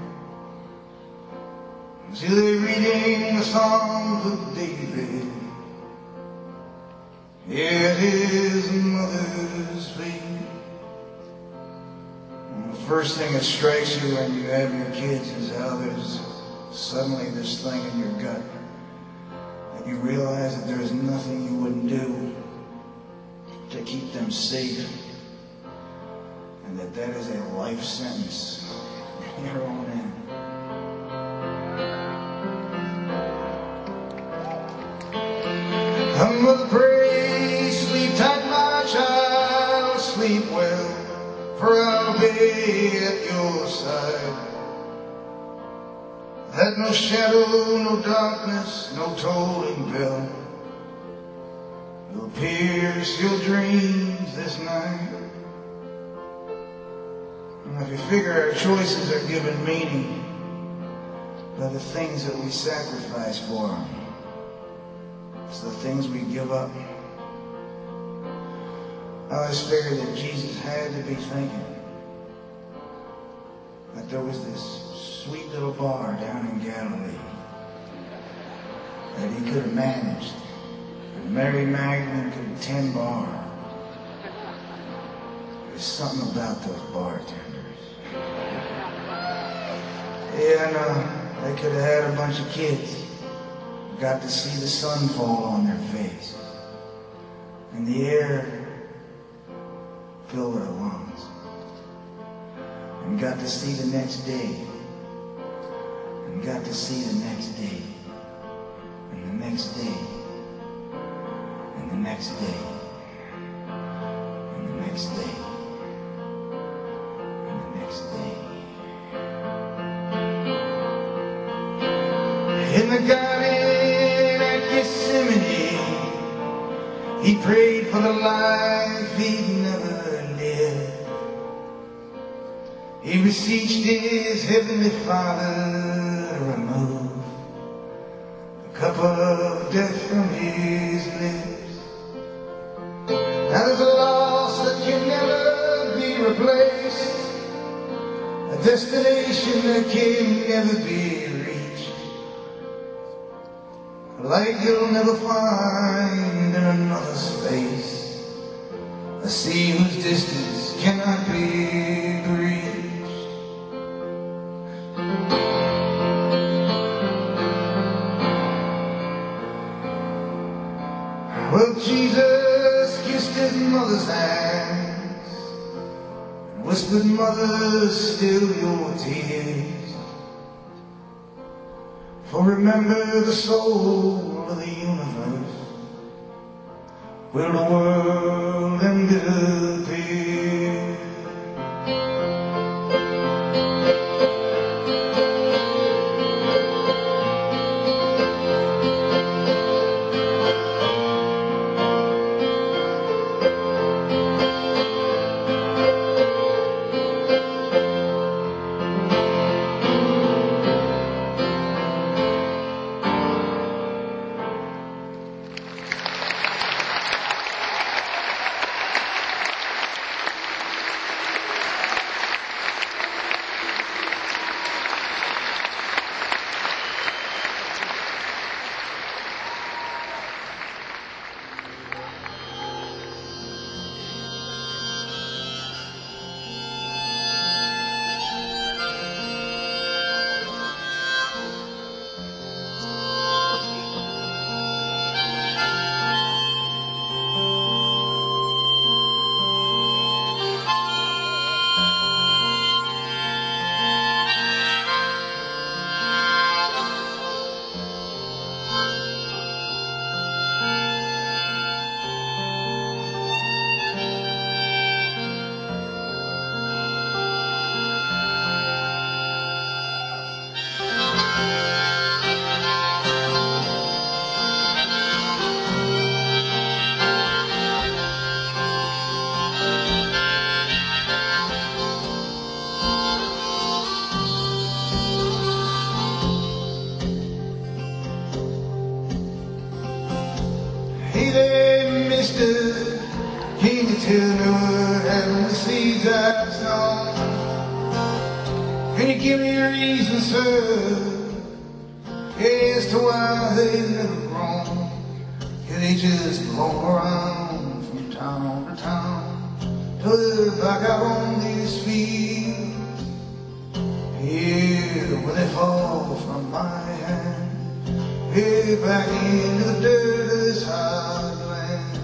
See, they reading the Psalms of David at his mother's feet. And the first thing that strikes you when you have your kids is how there's suddenly this thing in your gut that you realize that there is nothing you wouldn't do to keep them safe, and that that is a life sentence in your own end. I must pray, sleep tight, my child, sleep well, for I'll be at your side. That no shadow, no darkness, no tolling bell will pierce your dreams this night. And if you figure our choices are given meaning by the things that we sacrifice for them, it's the things we give up. I always figured that Jesus had to be thinking that there was this sweet little bar down in Galilee that he could have managed, and Mary Magdalene could attend bar. There's something about those bartenders. Yeah, and uh, they could have had a bunch of kids. Got to see the sun fall on their face, and the air fill their lungs, and got to see the next day, and got to see the next day, and the next day, and the next day, and the next day, and the next day. In the garden he prayed for the life he'd never lived. He beseeched his heavenly Father to remove the cup of death from his lips. Now there's a loss that can never be replaced, a destination that can never be reached, a light you'll never find in another space, a sea whose distance cannot be reached. Well, Jesus kissed his mother's hands and whispered, "Mother, still your tears. For remember, the soul of the universe will the world and disappear." sister, can you tell me what happened to the seeds I've sown? Can you give me a reason, sir, as to why they've never grown? Can they just roam around from town to town to live like I own these fields? Yeah, when they fall from my hand, way back into the dirt of this hard land.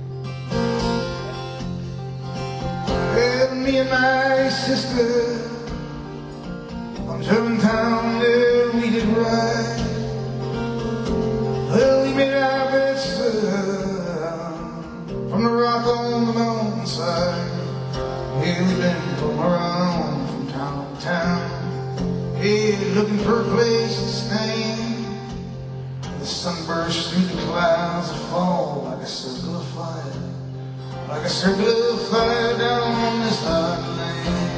Well, me and my sister from Germantown, there we did ride. Well, we made our beds, sir, from the rock on the mountainside. Yeah, we've been going around from town to town, yeah, looking for a place to stand. The sun bursts through the clouds and fall like a circle of fire, like a circle of fire down on this hard land.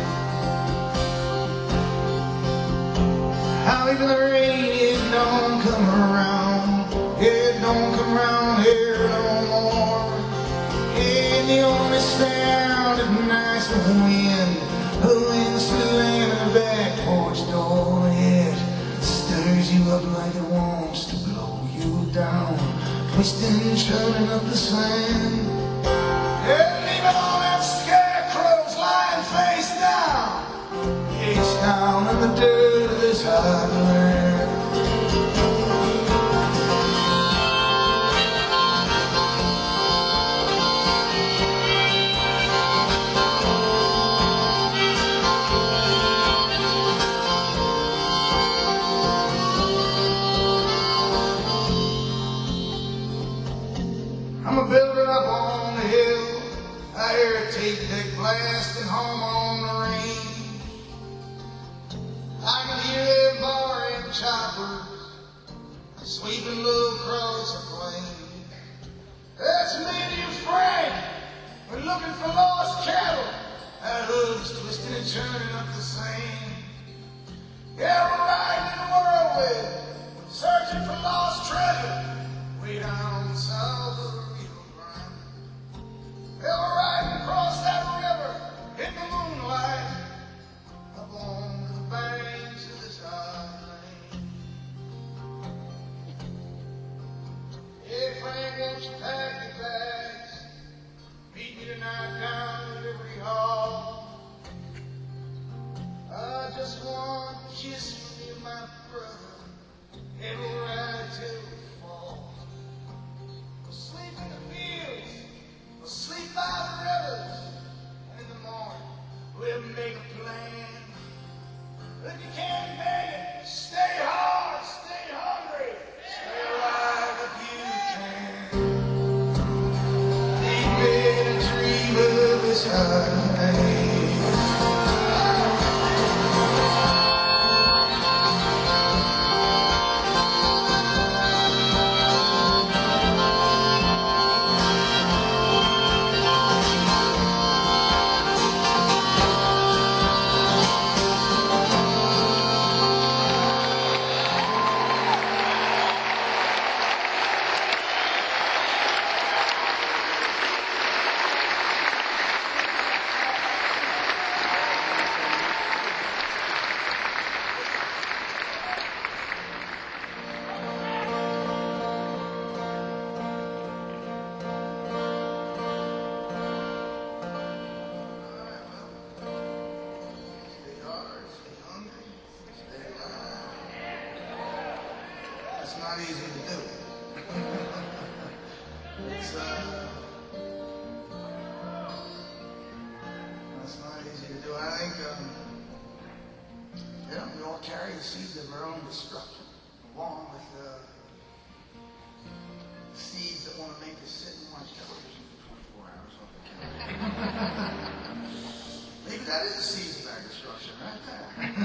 How even the rain, it don't come around, it don't come around here no more. And the only sound is nice wind, the wind still in the back porch door. Yeah, it stirs you up like it wants to blow you down, twisting and churning up the sand. Yeah, leaving all that scarecrows lying face down, face down in the dirt of this hard land. I'm a builder up on the hill, I hear a tape deck blasting home on the range. I can hear their bar and choppers sweeping low across the plain. That's me and Frank, we're looking for lost cattle, our hooves twisting and churning up the same. Yeah, we're riding in the whirlwind, searching for lost treasure, way down south of the Rio Grande. Yeah, we're riding across that river in the moonlight, up on the banks of this hard lane. Hey Frank, won't you pack your bags, meet me tonight down at Liberty Hall. I just want a kiss from you, my brother, and we'll ride till we fall. We'll sleep in the fields, we'll sleep by the rivers, and in the morning we'll make a plan. If you can't make it, stay hard, stay hungry, stay alive if you can. Deep in a dream of this hard land. It's not easy to do. It's, uh, it's not easy to do. I think, um, you know, we all carry the seeds of our own destruction, along with uh, seeds that want to make us sit and watch television for twenty-four hours on the couch. Maybe that is the seeds of our destruction right there.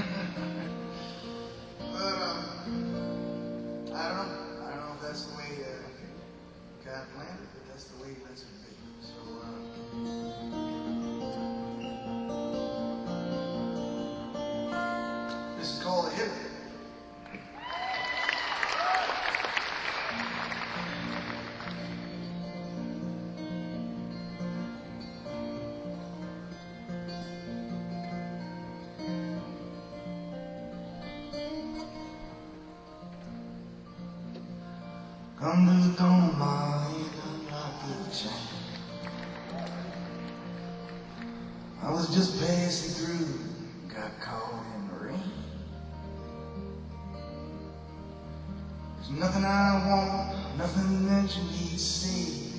But, um, I don't know. I don't know if that's the way uh, God planned it, but that's the way He lets it be. So, uh, this is called a hit. Come to the dome, ma, ain't unlock the chain. I was just passing through, got caught in the rain. There's nothing I want, nothing that you need to see.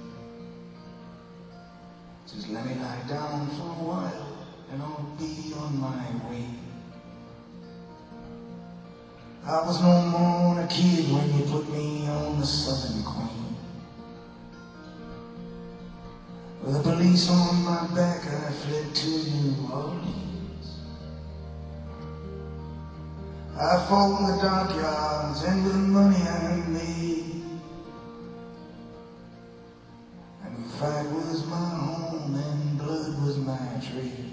Just let me lie down for a while and I'll be on my way. I was no more than a kid when you put me on the Southern Queen. With the police on my back, I fled to New Orleans. I fought in the dockyards and with the money I made. And fight was my home and blood was my trade.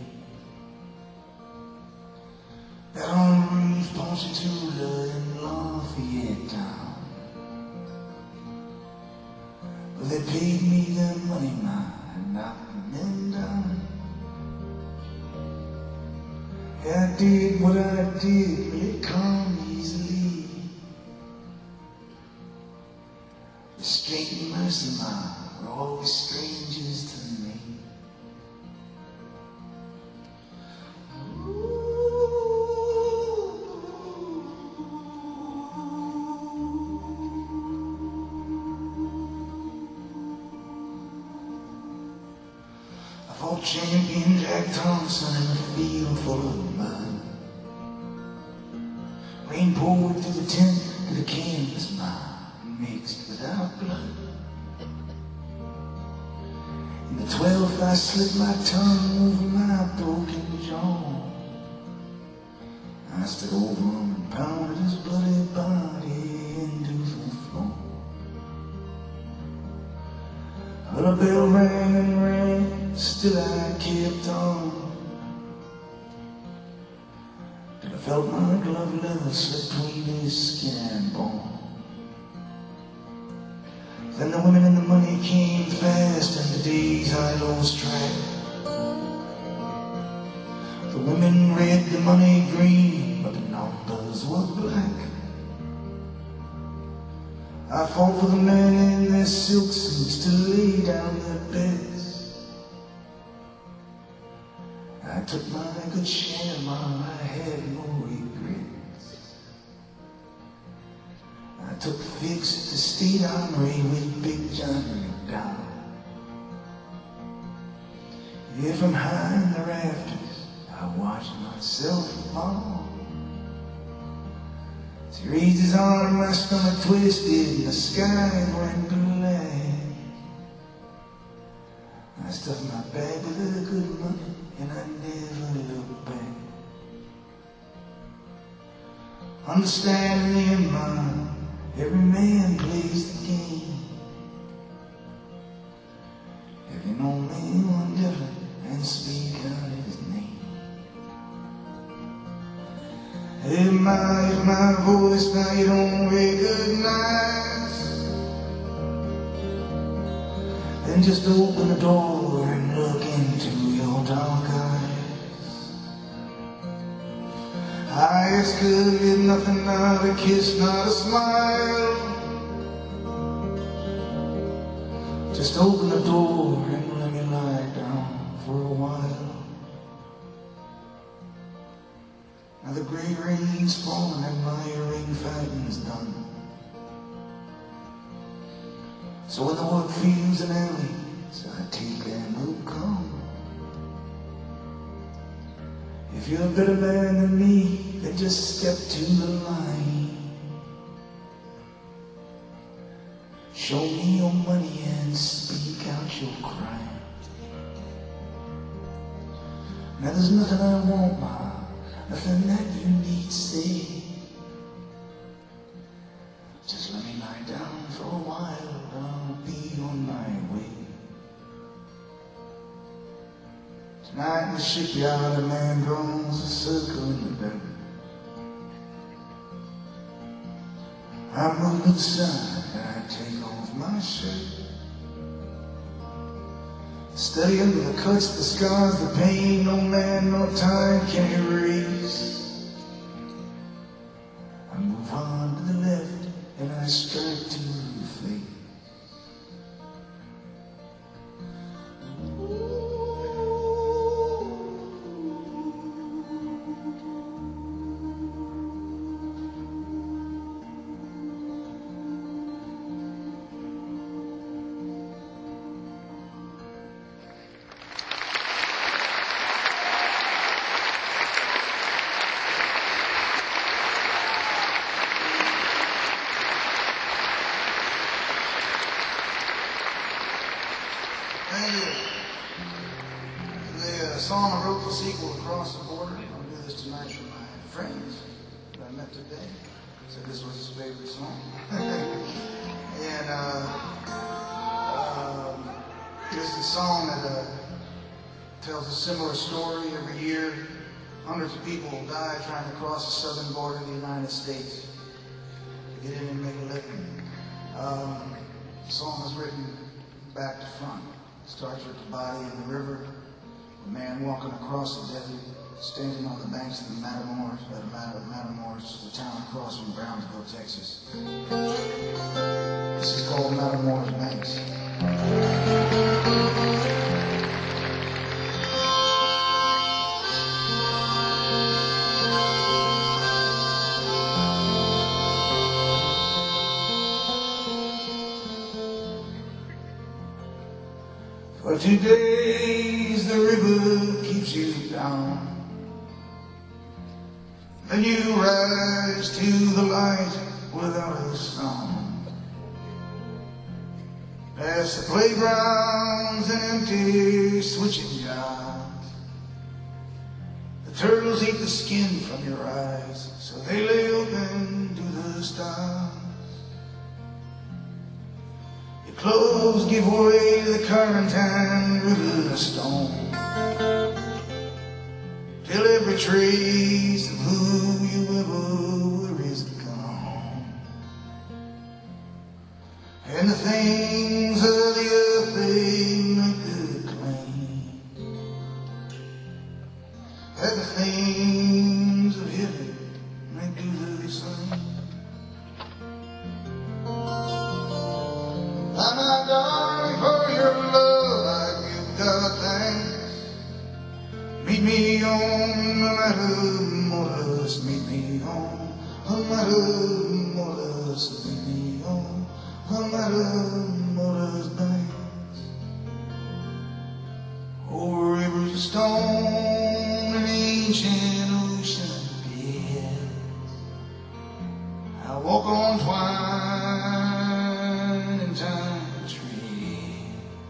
Got on the roof, Ponchatoula in Lafayette town. Well, they paid me their money, ma, and knocked them down. Yeah, I did what I did, but it come easily. Restraint and mercy, ma, were always strangers to me. I fought champion Jack Thompson in a field full of mud. Rain poured through the tent to the canvas, mine mixed without blood. In the twelfth I slit my tongue over my broken jaw. I stood over him and pounded his bloody body into the floor. But a bell rang and rang, still I kept on. Till I felt my glove leather slip between his skin and bone. Then the women and the money came fast and the days I lost track. The women red, the money green, but the numbers were black. I fought for the men in their silk suits to lay down their beds. I took my good share, ma, I had no regrets. I took fix at the State Armory with Big Johnny McDowell. Yeah, from high in the rafters, I watched myself fall. He raised his arm, my stomach twisted, and the sky went black. I stuffed my bag with the good money, and I never looked back. Understand me, ma, every man plays the game. If you know me one different, and speak out his name. Hey, ma, if my voice now you don't recognize, then just open the door and look into your dark eyes. Eyes could get nothing, not a kiss, not a smile. Just open the door and let me lie down for a while. Now the great rain's falling and my ring fighting's done. So when the work fields and alleys, I take them who come. If you're a better man than me, then just step to the line. Show me your money and speak out your crime. Now there's nothing I want, ma, nothing that you need to say. Just let me lie down for a while and I'll be on my way. Tonight in the shipyard a man draws a circle in the dirt. I move to the side and I take off my shirt. Study under the cuts, the scars, the pain no man, no time can erase. I move on to the left and I strike to the faith. Thank you. The uh, song I wrote for sequel, Across the Border. I'll do this tonight for my friends that I met today. Said this was his favorite song. and uh, um, this is a song that uh, tells a similar story. Every year, hundreds of people die trying to cross the southern border of the United States to get in and make a living. Um, the song is written back to front. It starts with the body in the river, a man walking across the desert, standing on the banks of the Matamoros, uh, Matamoros, the town across from Brownsville, Texas. This is called Matamoros Banks. For two days the river keeps you down. Then you rise to the light without a sound. Past the playgrounds and empty switching jobs. The turtles eat the skin from your eyes, so they lay open to the stars. Your clothes give way to the current and river stone, till every trace of who you ever were is gone. And the things of the earth, they make the claim that the things of heaven may do the same. I'm not dying for your love, I give God thanks. Meet me on the Matamoros, meet me on the Matamoros, meet me on the Matamoros banks. Over rivers of stone and ancient ocean beds, I walk on twine and time tree.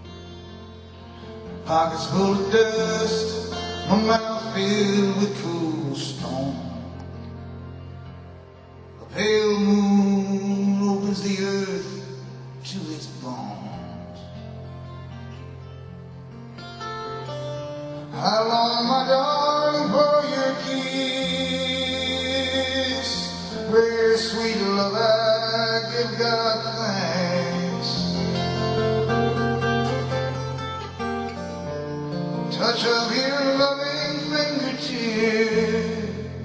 Pockets full of dust, my mouth filled with cool stone. A pale moon opens the earth to its bones. I long, my darling, for your kiss. Very sweet love, I give God thanks. Touch of your loving fingertips.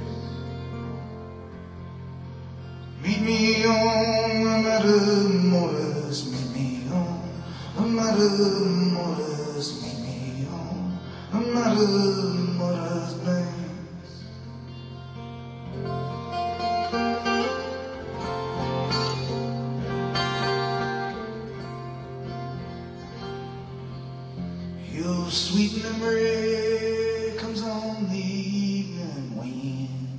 Meet me on the Matamoros, meet me on the Matamoros, meet me on the Matamoros banks. Your sweet memory comes on the evening wind.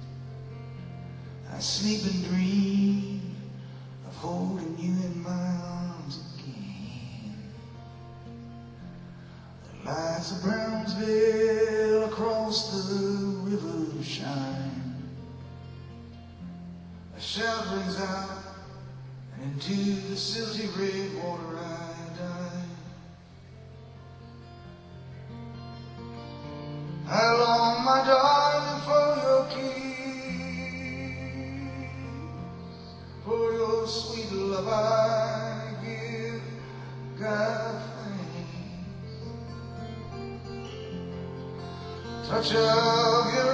I sleep and dream of holding you in my arms again. The lights of Brownsville across the river shine. A shout rings out, and into the silty red water I dive. I long, my darling, for your kiss, for your sweet love I give God thanks. Touch of your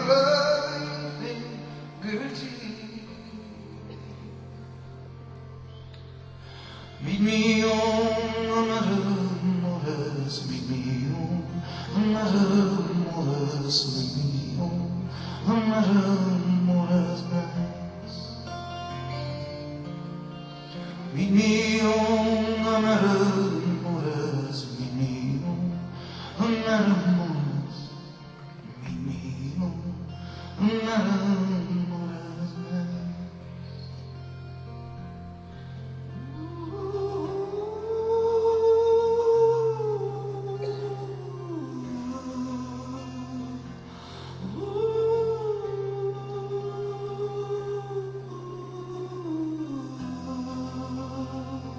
loving fingertips. Meet me on Matamoras, meet me on Matamoras, meet me on Matamoras nights. Meet me on Matamoras, meet me on Matamoras, meet me on Matamoras nights. Oh,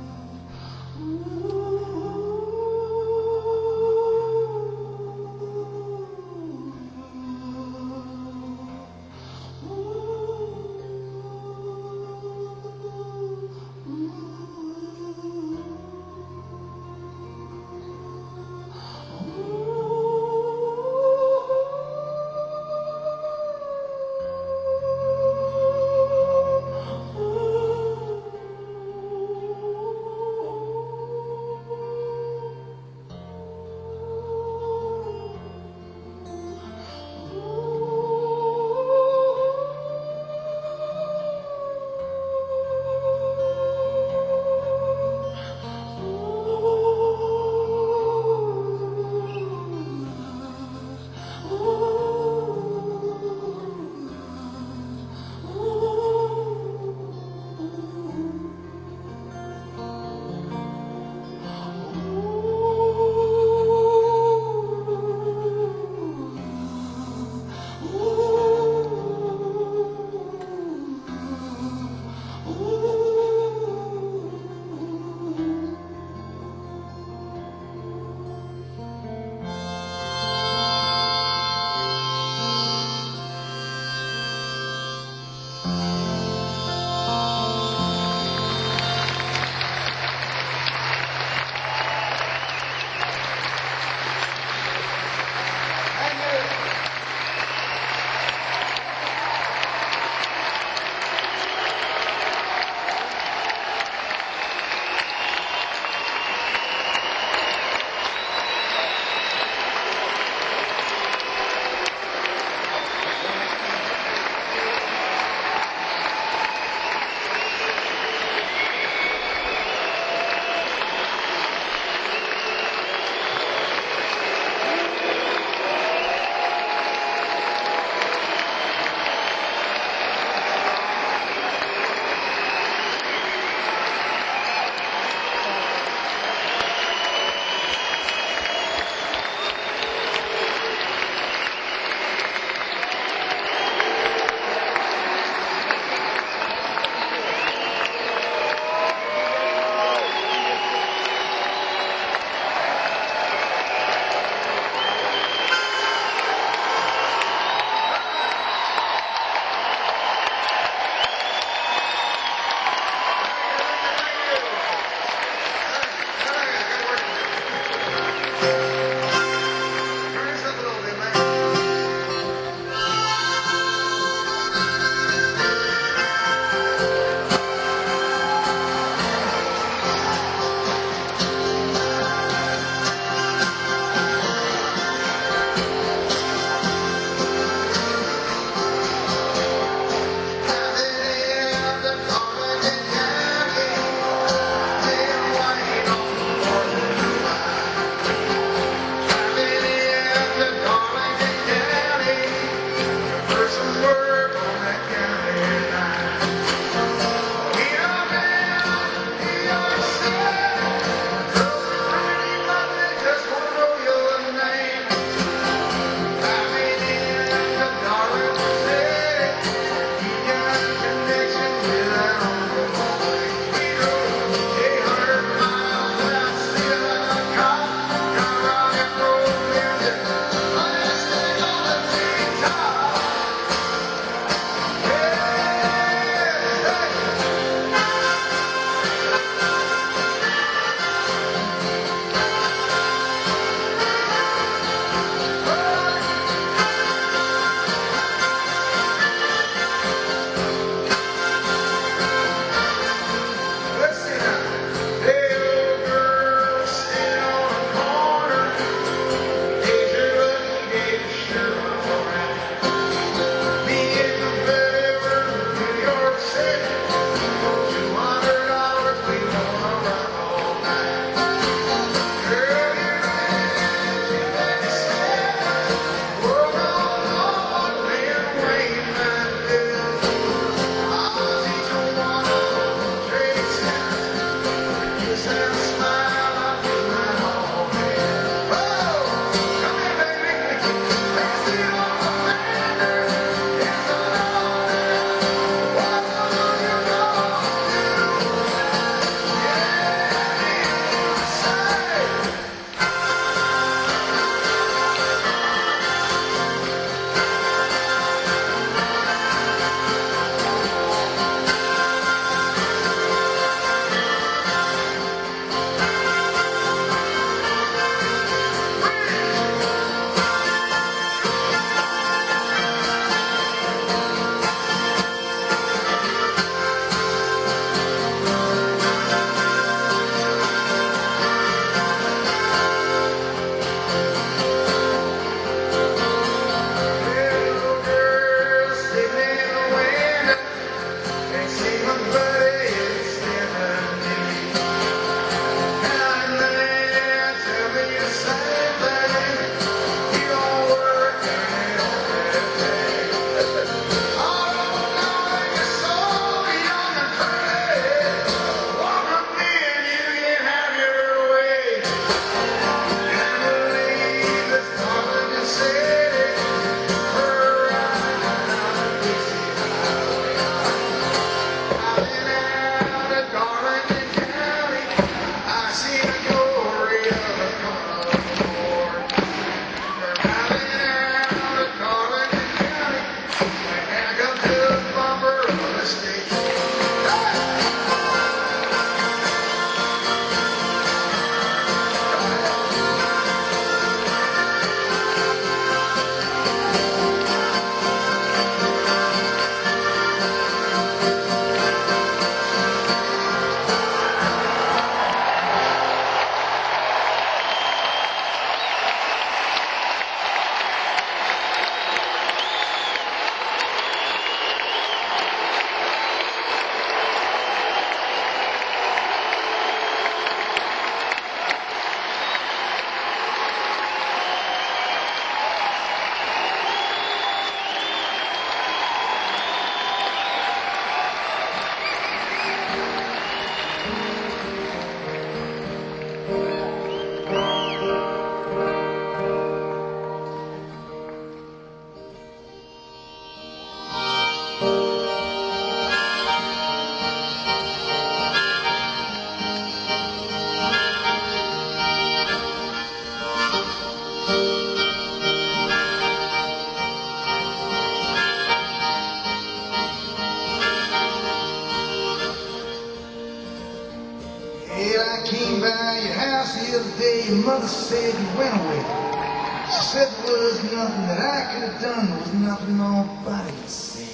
Well, I came by your house the other day and Mother said you went away. She said there was nothing that I could have done, there was nothing nobody could say.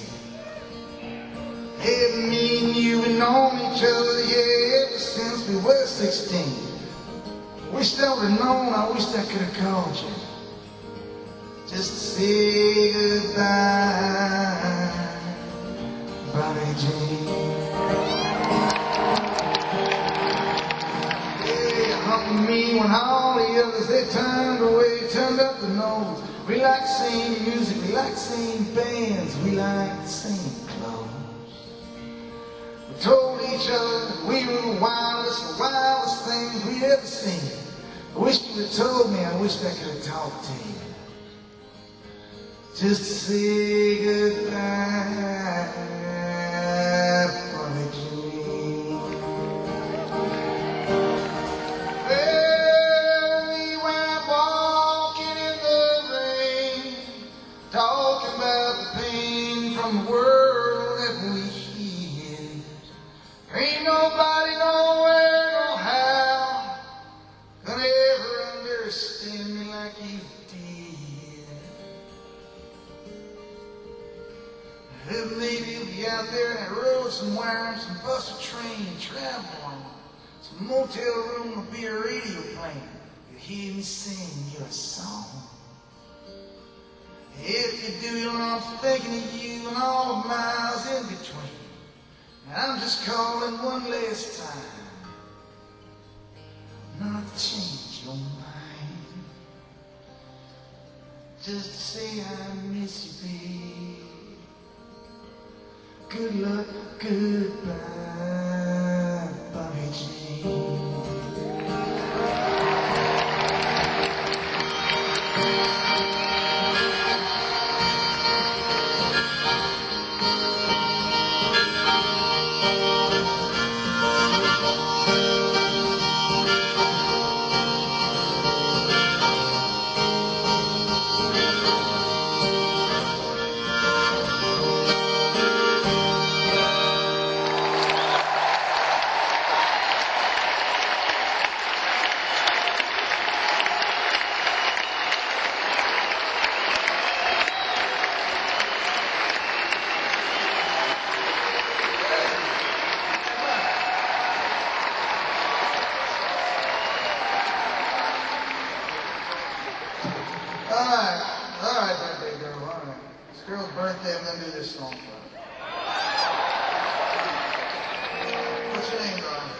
Hey, me and you had known each other, yeah, ever since we were sixteen. Wished I would have known, I wished I could have called you just to say goodbye, Bonnie Jean. Me when all the others they turned away, turned up the nose. We like the same music, we like the same bands, we like the same clothes. We told each other that we were the wildest, the wildest things we'd ever seen. I wish you'd have told me, I wish I could have talked to you just to say goodbye, Bonnie Jean. Talking about the pain from the world that we hear. Ain't nobody nowhere, no how gonna ever understand me like you did. Well, maybe you'll be out there in that road somewhere, some bus or train, travel on some motel room will be a radio playing. You'll hear me sing you a song. If you do, you'll know I'm thinking of you and all the miles in between. And I'm just calling one last time, not to change your mind, just to say I miss you, babe. Good luck, goodbye, Bonnie Jean. Alright, alright, birthday girl, alright. It's girl's birthday, I'm gonna do this song for her. What's your name, Brian?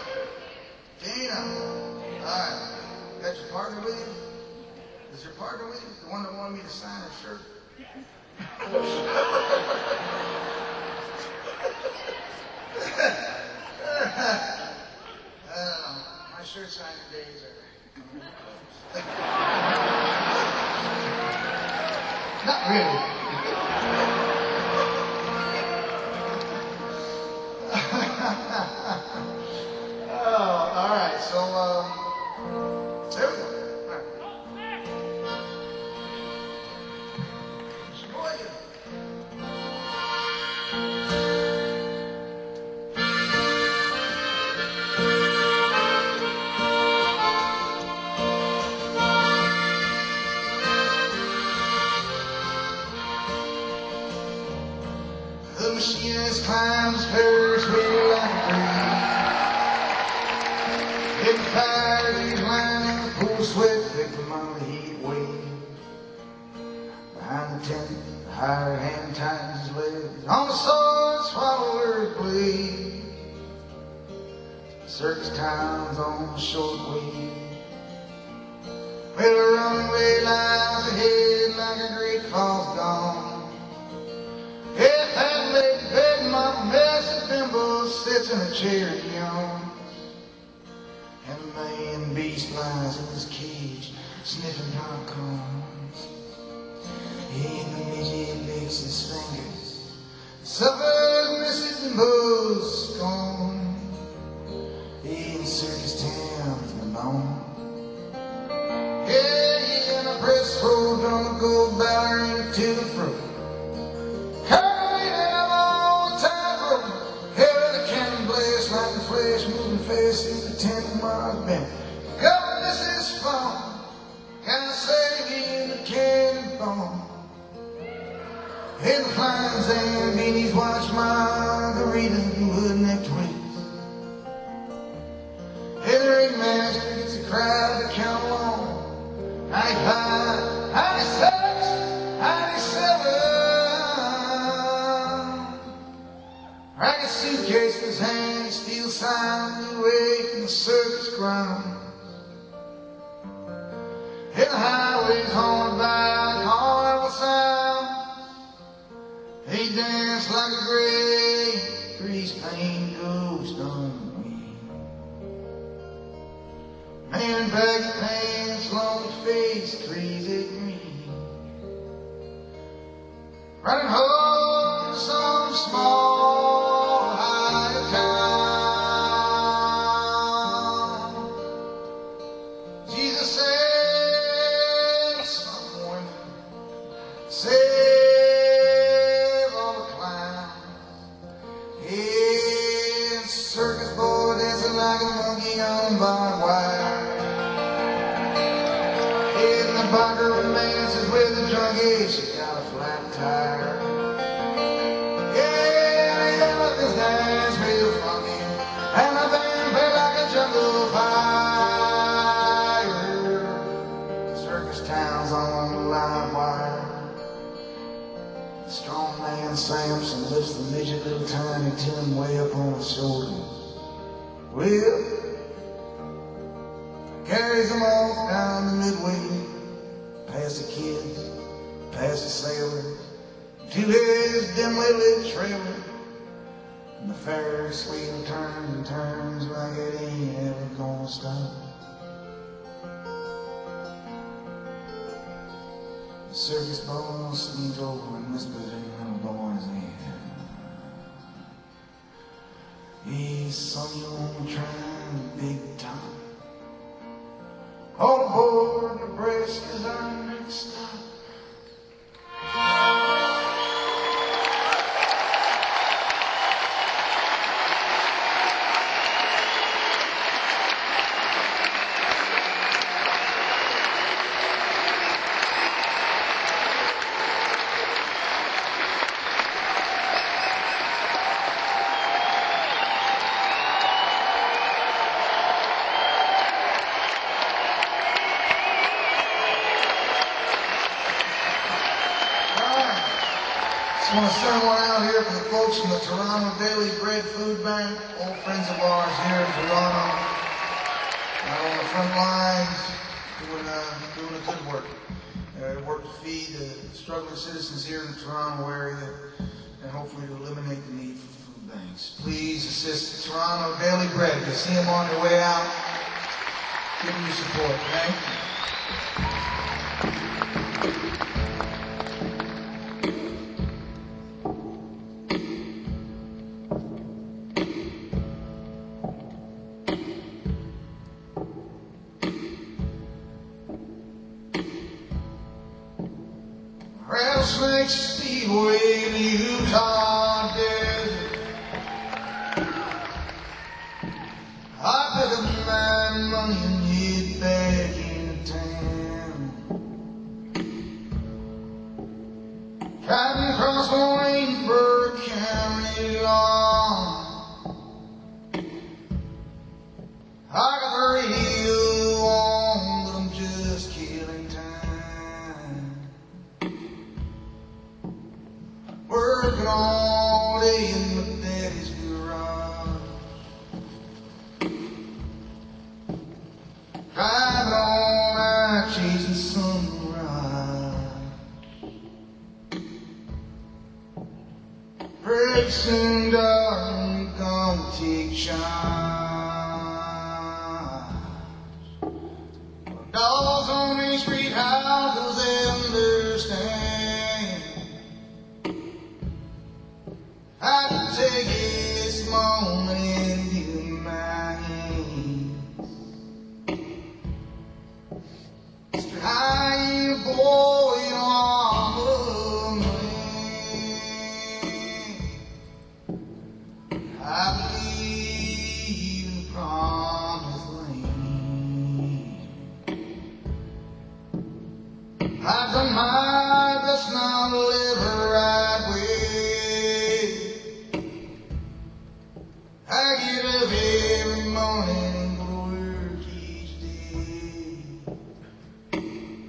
Dana. Alright. Got your partner with you? Is your partner with you? The one that wanted me to sign her shirt? I don't know. My shirt signing days are not really. Oh, all right. So, um, there we go. All right. Sheboygan. The machinist climbs Ferris wheel like a breeze. In fire, he's lying, cool sweat, victim on the heat wave. Behind the tent, the hired hand tightens his legs. On the sword, swallower's blade. Circus town's on the short way. Well, the runway lies ahead like a great false dawn. If that lady bed mama messy bimbo sits in a chair and yawns, and the man beast lies in his cage sniffing popcorns. In the midget licks his fingers, suffers misses and bows scorn. In circus town's the bone. Yeah, yeah, and a press road on the gold ballerina to the fro. Moving fast through the tent. band. God, this is fun. Can I say in the cannon bomb? And the flying Zambinis watch margarita wood-necked wings. And the ringmaster gets the crowd to count along. ninety-five, ninety-six, ninety-seven. Ragged suitcase in his hand, steel sign away from the circus ground. And the highways haunted by carnival sound. He danced like a gray grease paint ghost on the wind. Man in baggy pants, lonely face, crazy green. Running home to some small high town. Jesus said, someone save all the clowns. Yeah, circus boy dancing like a monkey on barbed wire. In the barker romances with the junkie, she got a flat tire. Yeah, the elephants dance real funky, and the band play like a jungle fire. Circus town's on the live wire. Strong man Samson lifts the midget little tiny Tim way up on his shoulders. Well, carries them off down the midway, past the kids, past the sailors, to his dimly lit trailer. And the Ferris wheel turns and turns like it ain't ever gonna stop. The circus boss leans over and whispers in the little boy's ear. Hey, son, you wanna try the big top? All aboard Nebraska is our next stop. I want to send one out here for the folks from the Toronto Daily Bread Food Bank, old friends of ours here in Toronto, uh, on the front lines, doing, uh, doing a good work. Uh, work to feed the struggling citizens here in the Toronto area, and hopefully to eliminate the need for food banks. Please assist the Toronto Daily Bread. You see them on their way out. Give them your support. Thank you. Rattlesnake Speedway in the Utah desert. I pick up my money and head back into town. Driving across Waynesburg County lawn. I got the radio on, but I'm just killing time. Working all day in my daddy's garage. Driving all night chasing sunrise. Pretty soon, darling, gonna take charge. Dogs on Main Street, how does they understand? I can take this moment into my hands. Strike a boy on the man. I believe in promised land. I've done my best now to live the right way. I get up every morning and go to work each day.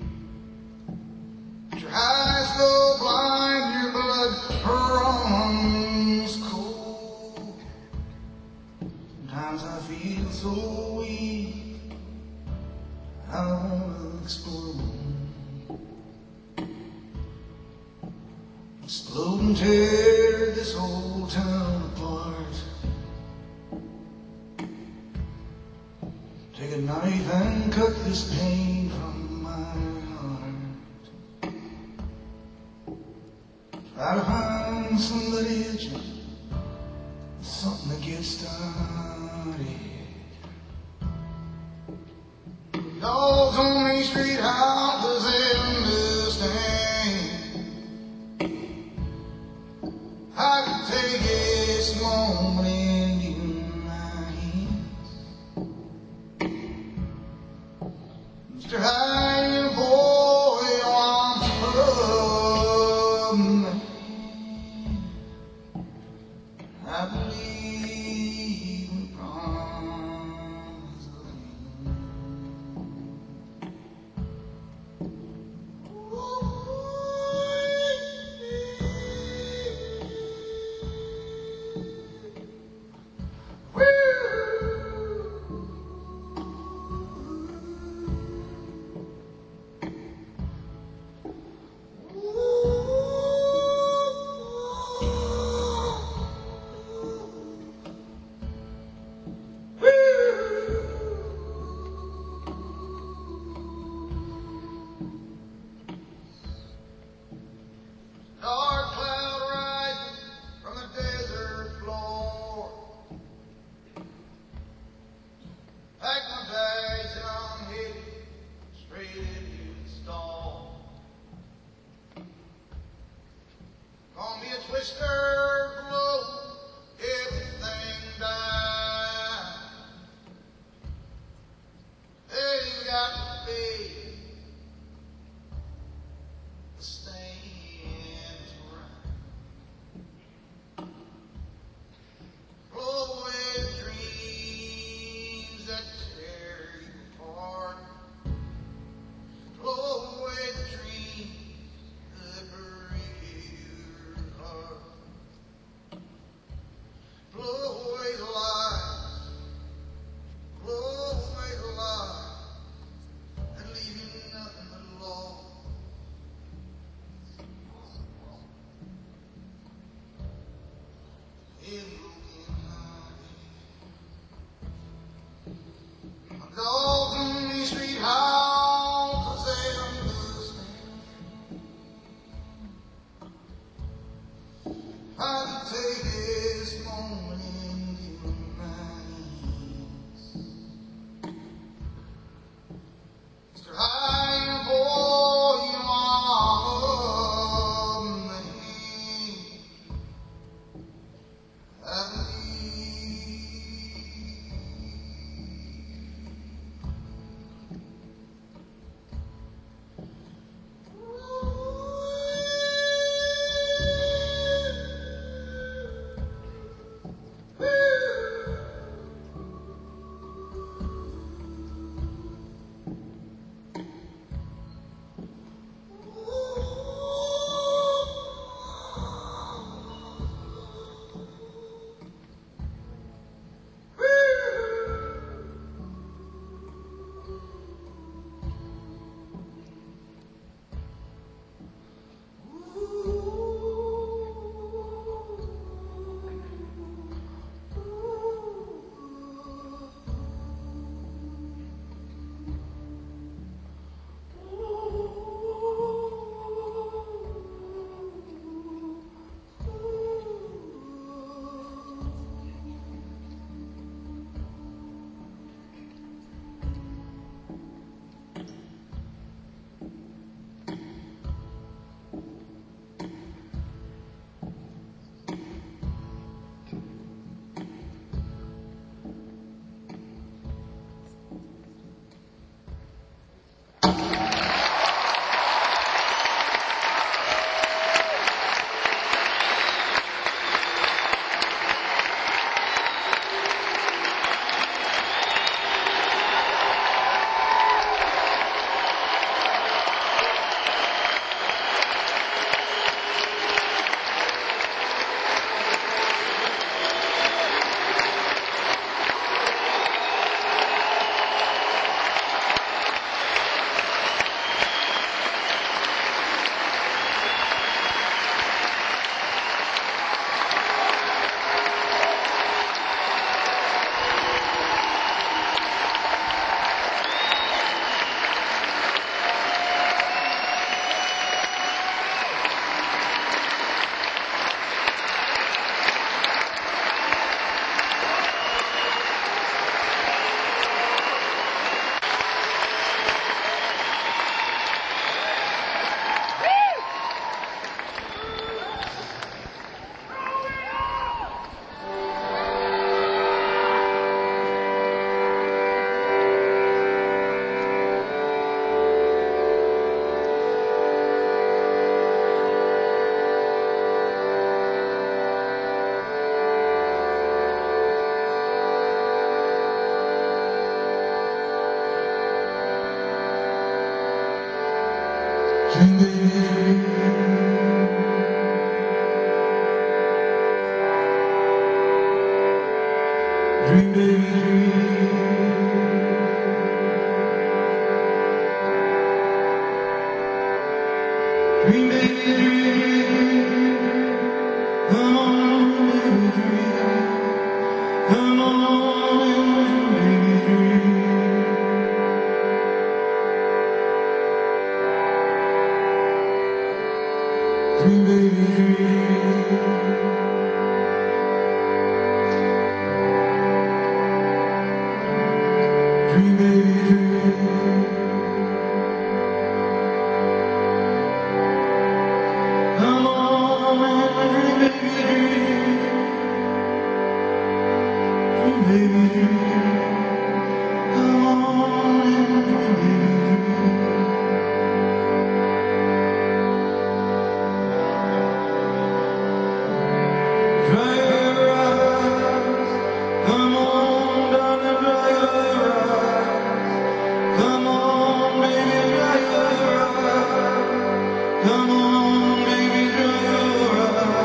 Your eyes go blind, your blood runs cold. Sometimes I feel so weak, I wanna explode. Explode and tear this old town apart. Take a knife and cut this pain from my heart. Try to find somebody itching, something to get started. Dogs on Main Street, how does they understand? I could take this moment in my hands. Mister High boy, I'm from I believe in promise of Dream, baby, dream. Dream, baby, dream. Come on, baby, dream. Come on, baby, dream. Dream, baby, dream. Dream, baby, dream. Come on, dream, baby, dream. Dream, baby, dream. Come on, dream, baby, dream. Dry your eyes. Come on, darling, dry your eyes. Come on, baby, dry your eyes. Come on, baby, dry your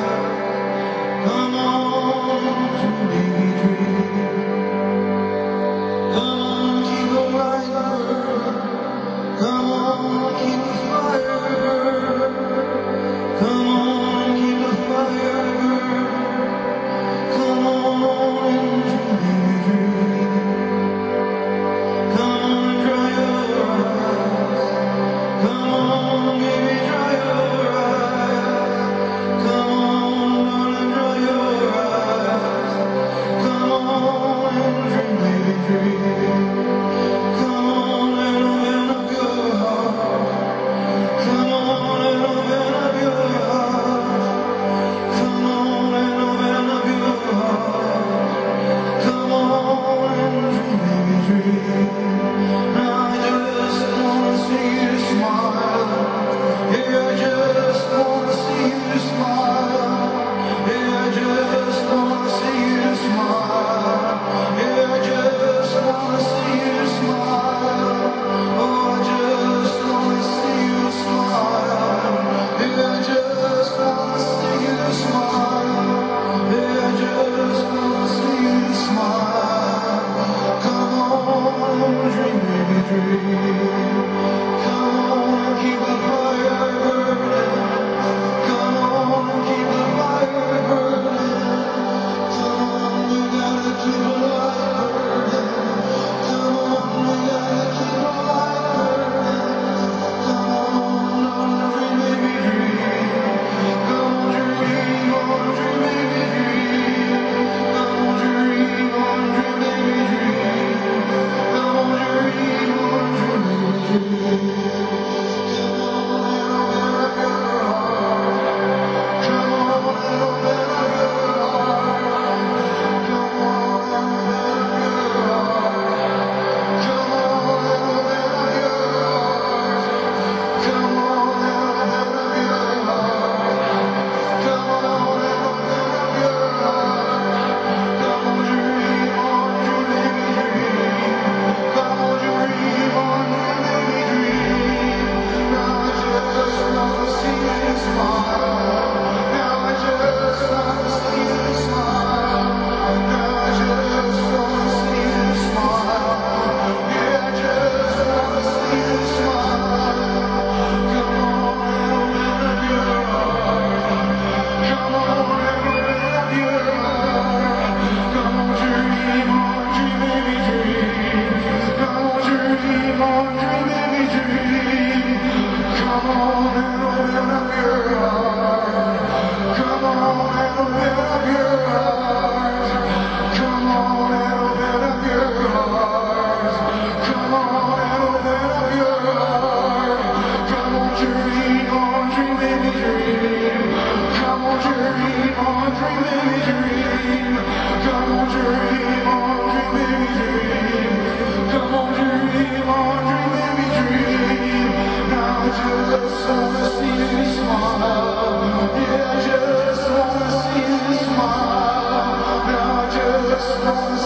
eyes. Come on, baby, dream. Come on, keep the light burning. Come on, keep the fire burning. Come on, keep the fire burning. Come on, baby, dream. Come on, dry your eyes. Come on, baby, dry your eyes. Come on, darling, dry your eyes. Come on, dream, baby, dream. Come on and open up your heart. Come on and open up your heart. Come on and open up your heart. Come on and dream, baby, dream. Now I just wanna see you smile. Yeah, I just wanna see you smile. Yeah, I just wanna see you smile. Yeah, I just wanna see you smile. Oh, I just wanna see you smile. Yeah, I just wanna see you smile. Yeah, I just wanna see you smile. Come on, dream, baby, dream. Come on, keep the fire burning. Come on, keep the fire burning. Come on, you gotta keep the light burning. Come on, you gotta keep the light burning. Come on, dream, baby, dream. Come on, dream on, dream, baby, dream. Come on, dream on, dream, baby, dream. Come on, dream on, dream, baby, dream. Come on and open up your heart. Come on and open up your heart. Come on and open up your heart. Come on and open up your heart. Come on and open up your heart. Come on and open up your heart. Come on, dream on, dream, baby, dream. Come on, dream on, dream, baby, dream. Now I just wanna see you smile. Now I just wanna see you smile. Now I just wanna see you smile. Yeah, I just wanna see you smile. Come on and open up your heart. Come on and open up your heart. Come on, dream on, dream, baby, dream. Come on, dream on, dream, baby, dream. Come on and open up your heart. Come on and open up your heart. Come on and open up your heart. Come on and open up your heart. Come on, dream on, dream, baby, dream. Come on, dream on, dream, baby, dream. Come on, dream on, dream, baby, dream. Come on, dream on, dream, baby, dream. Now I just wanna see you smile. Yeah, I just wanna see you smile. Now I just wanna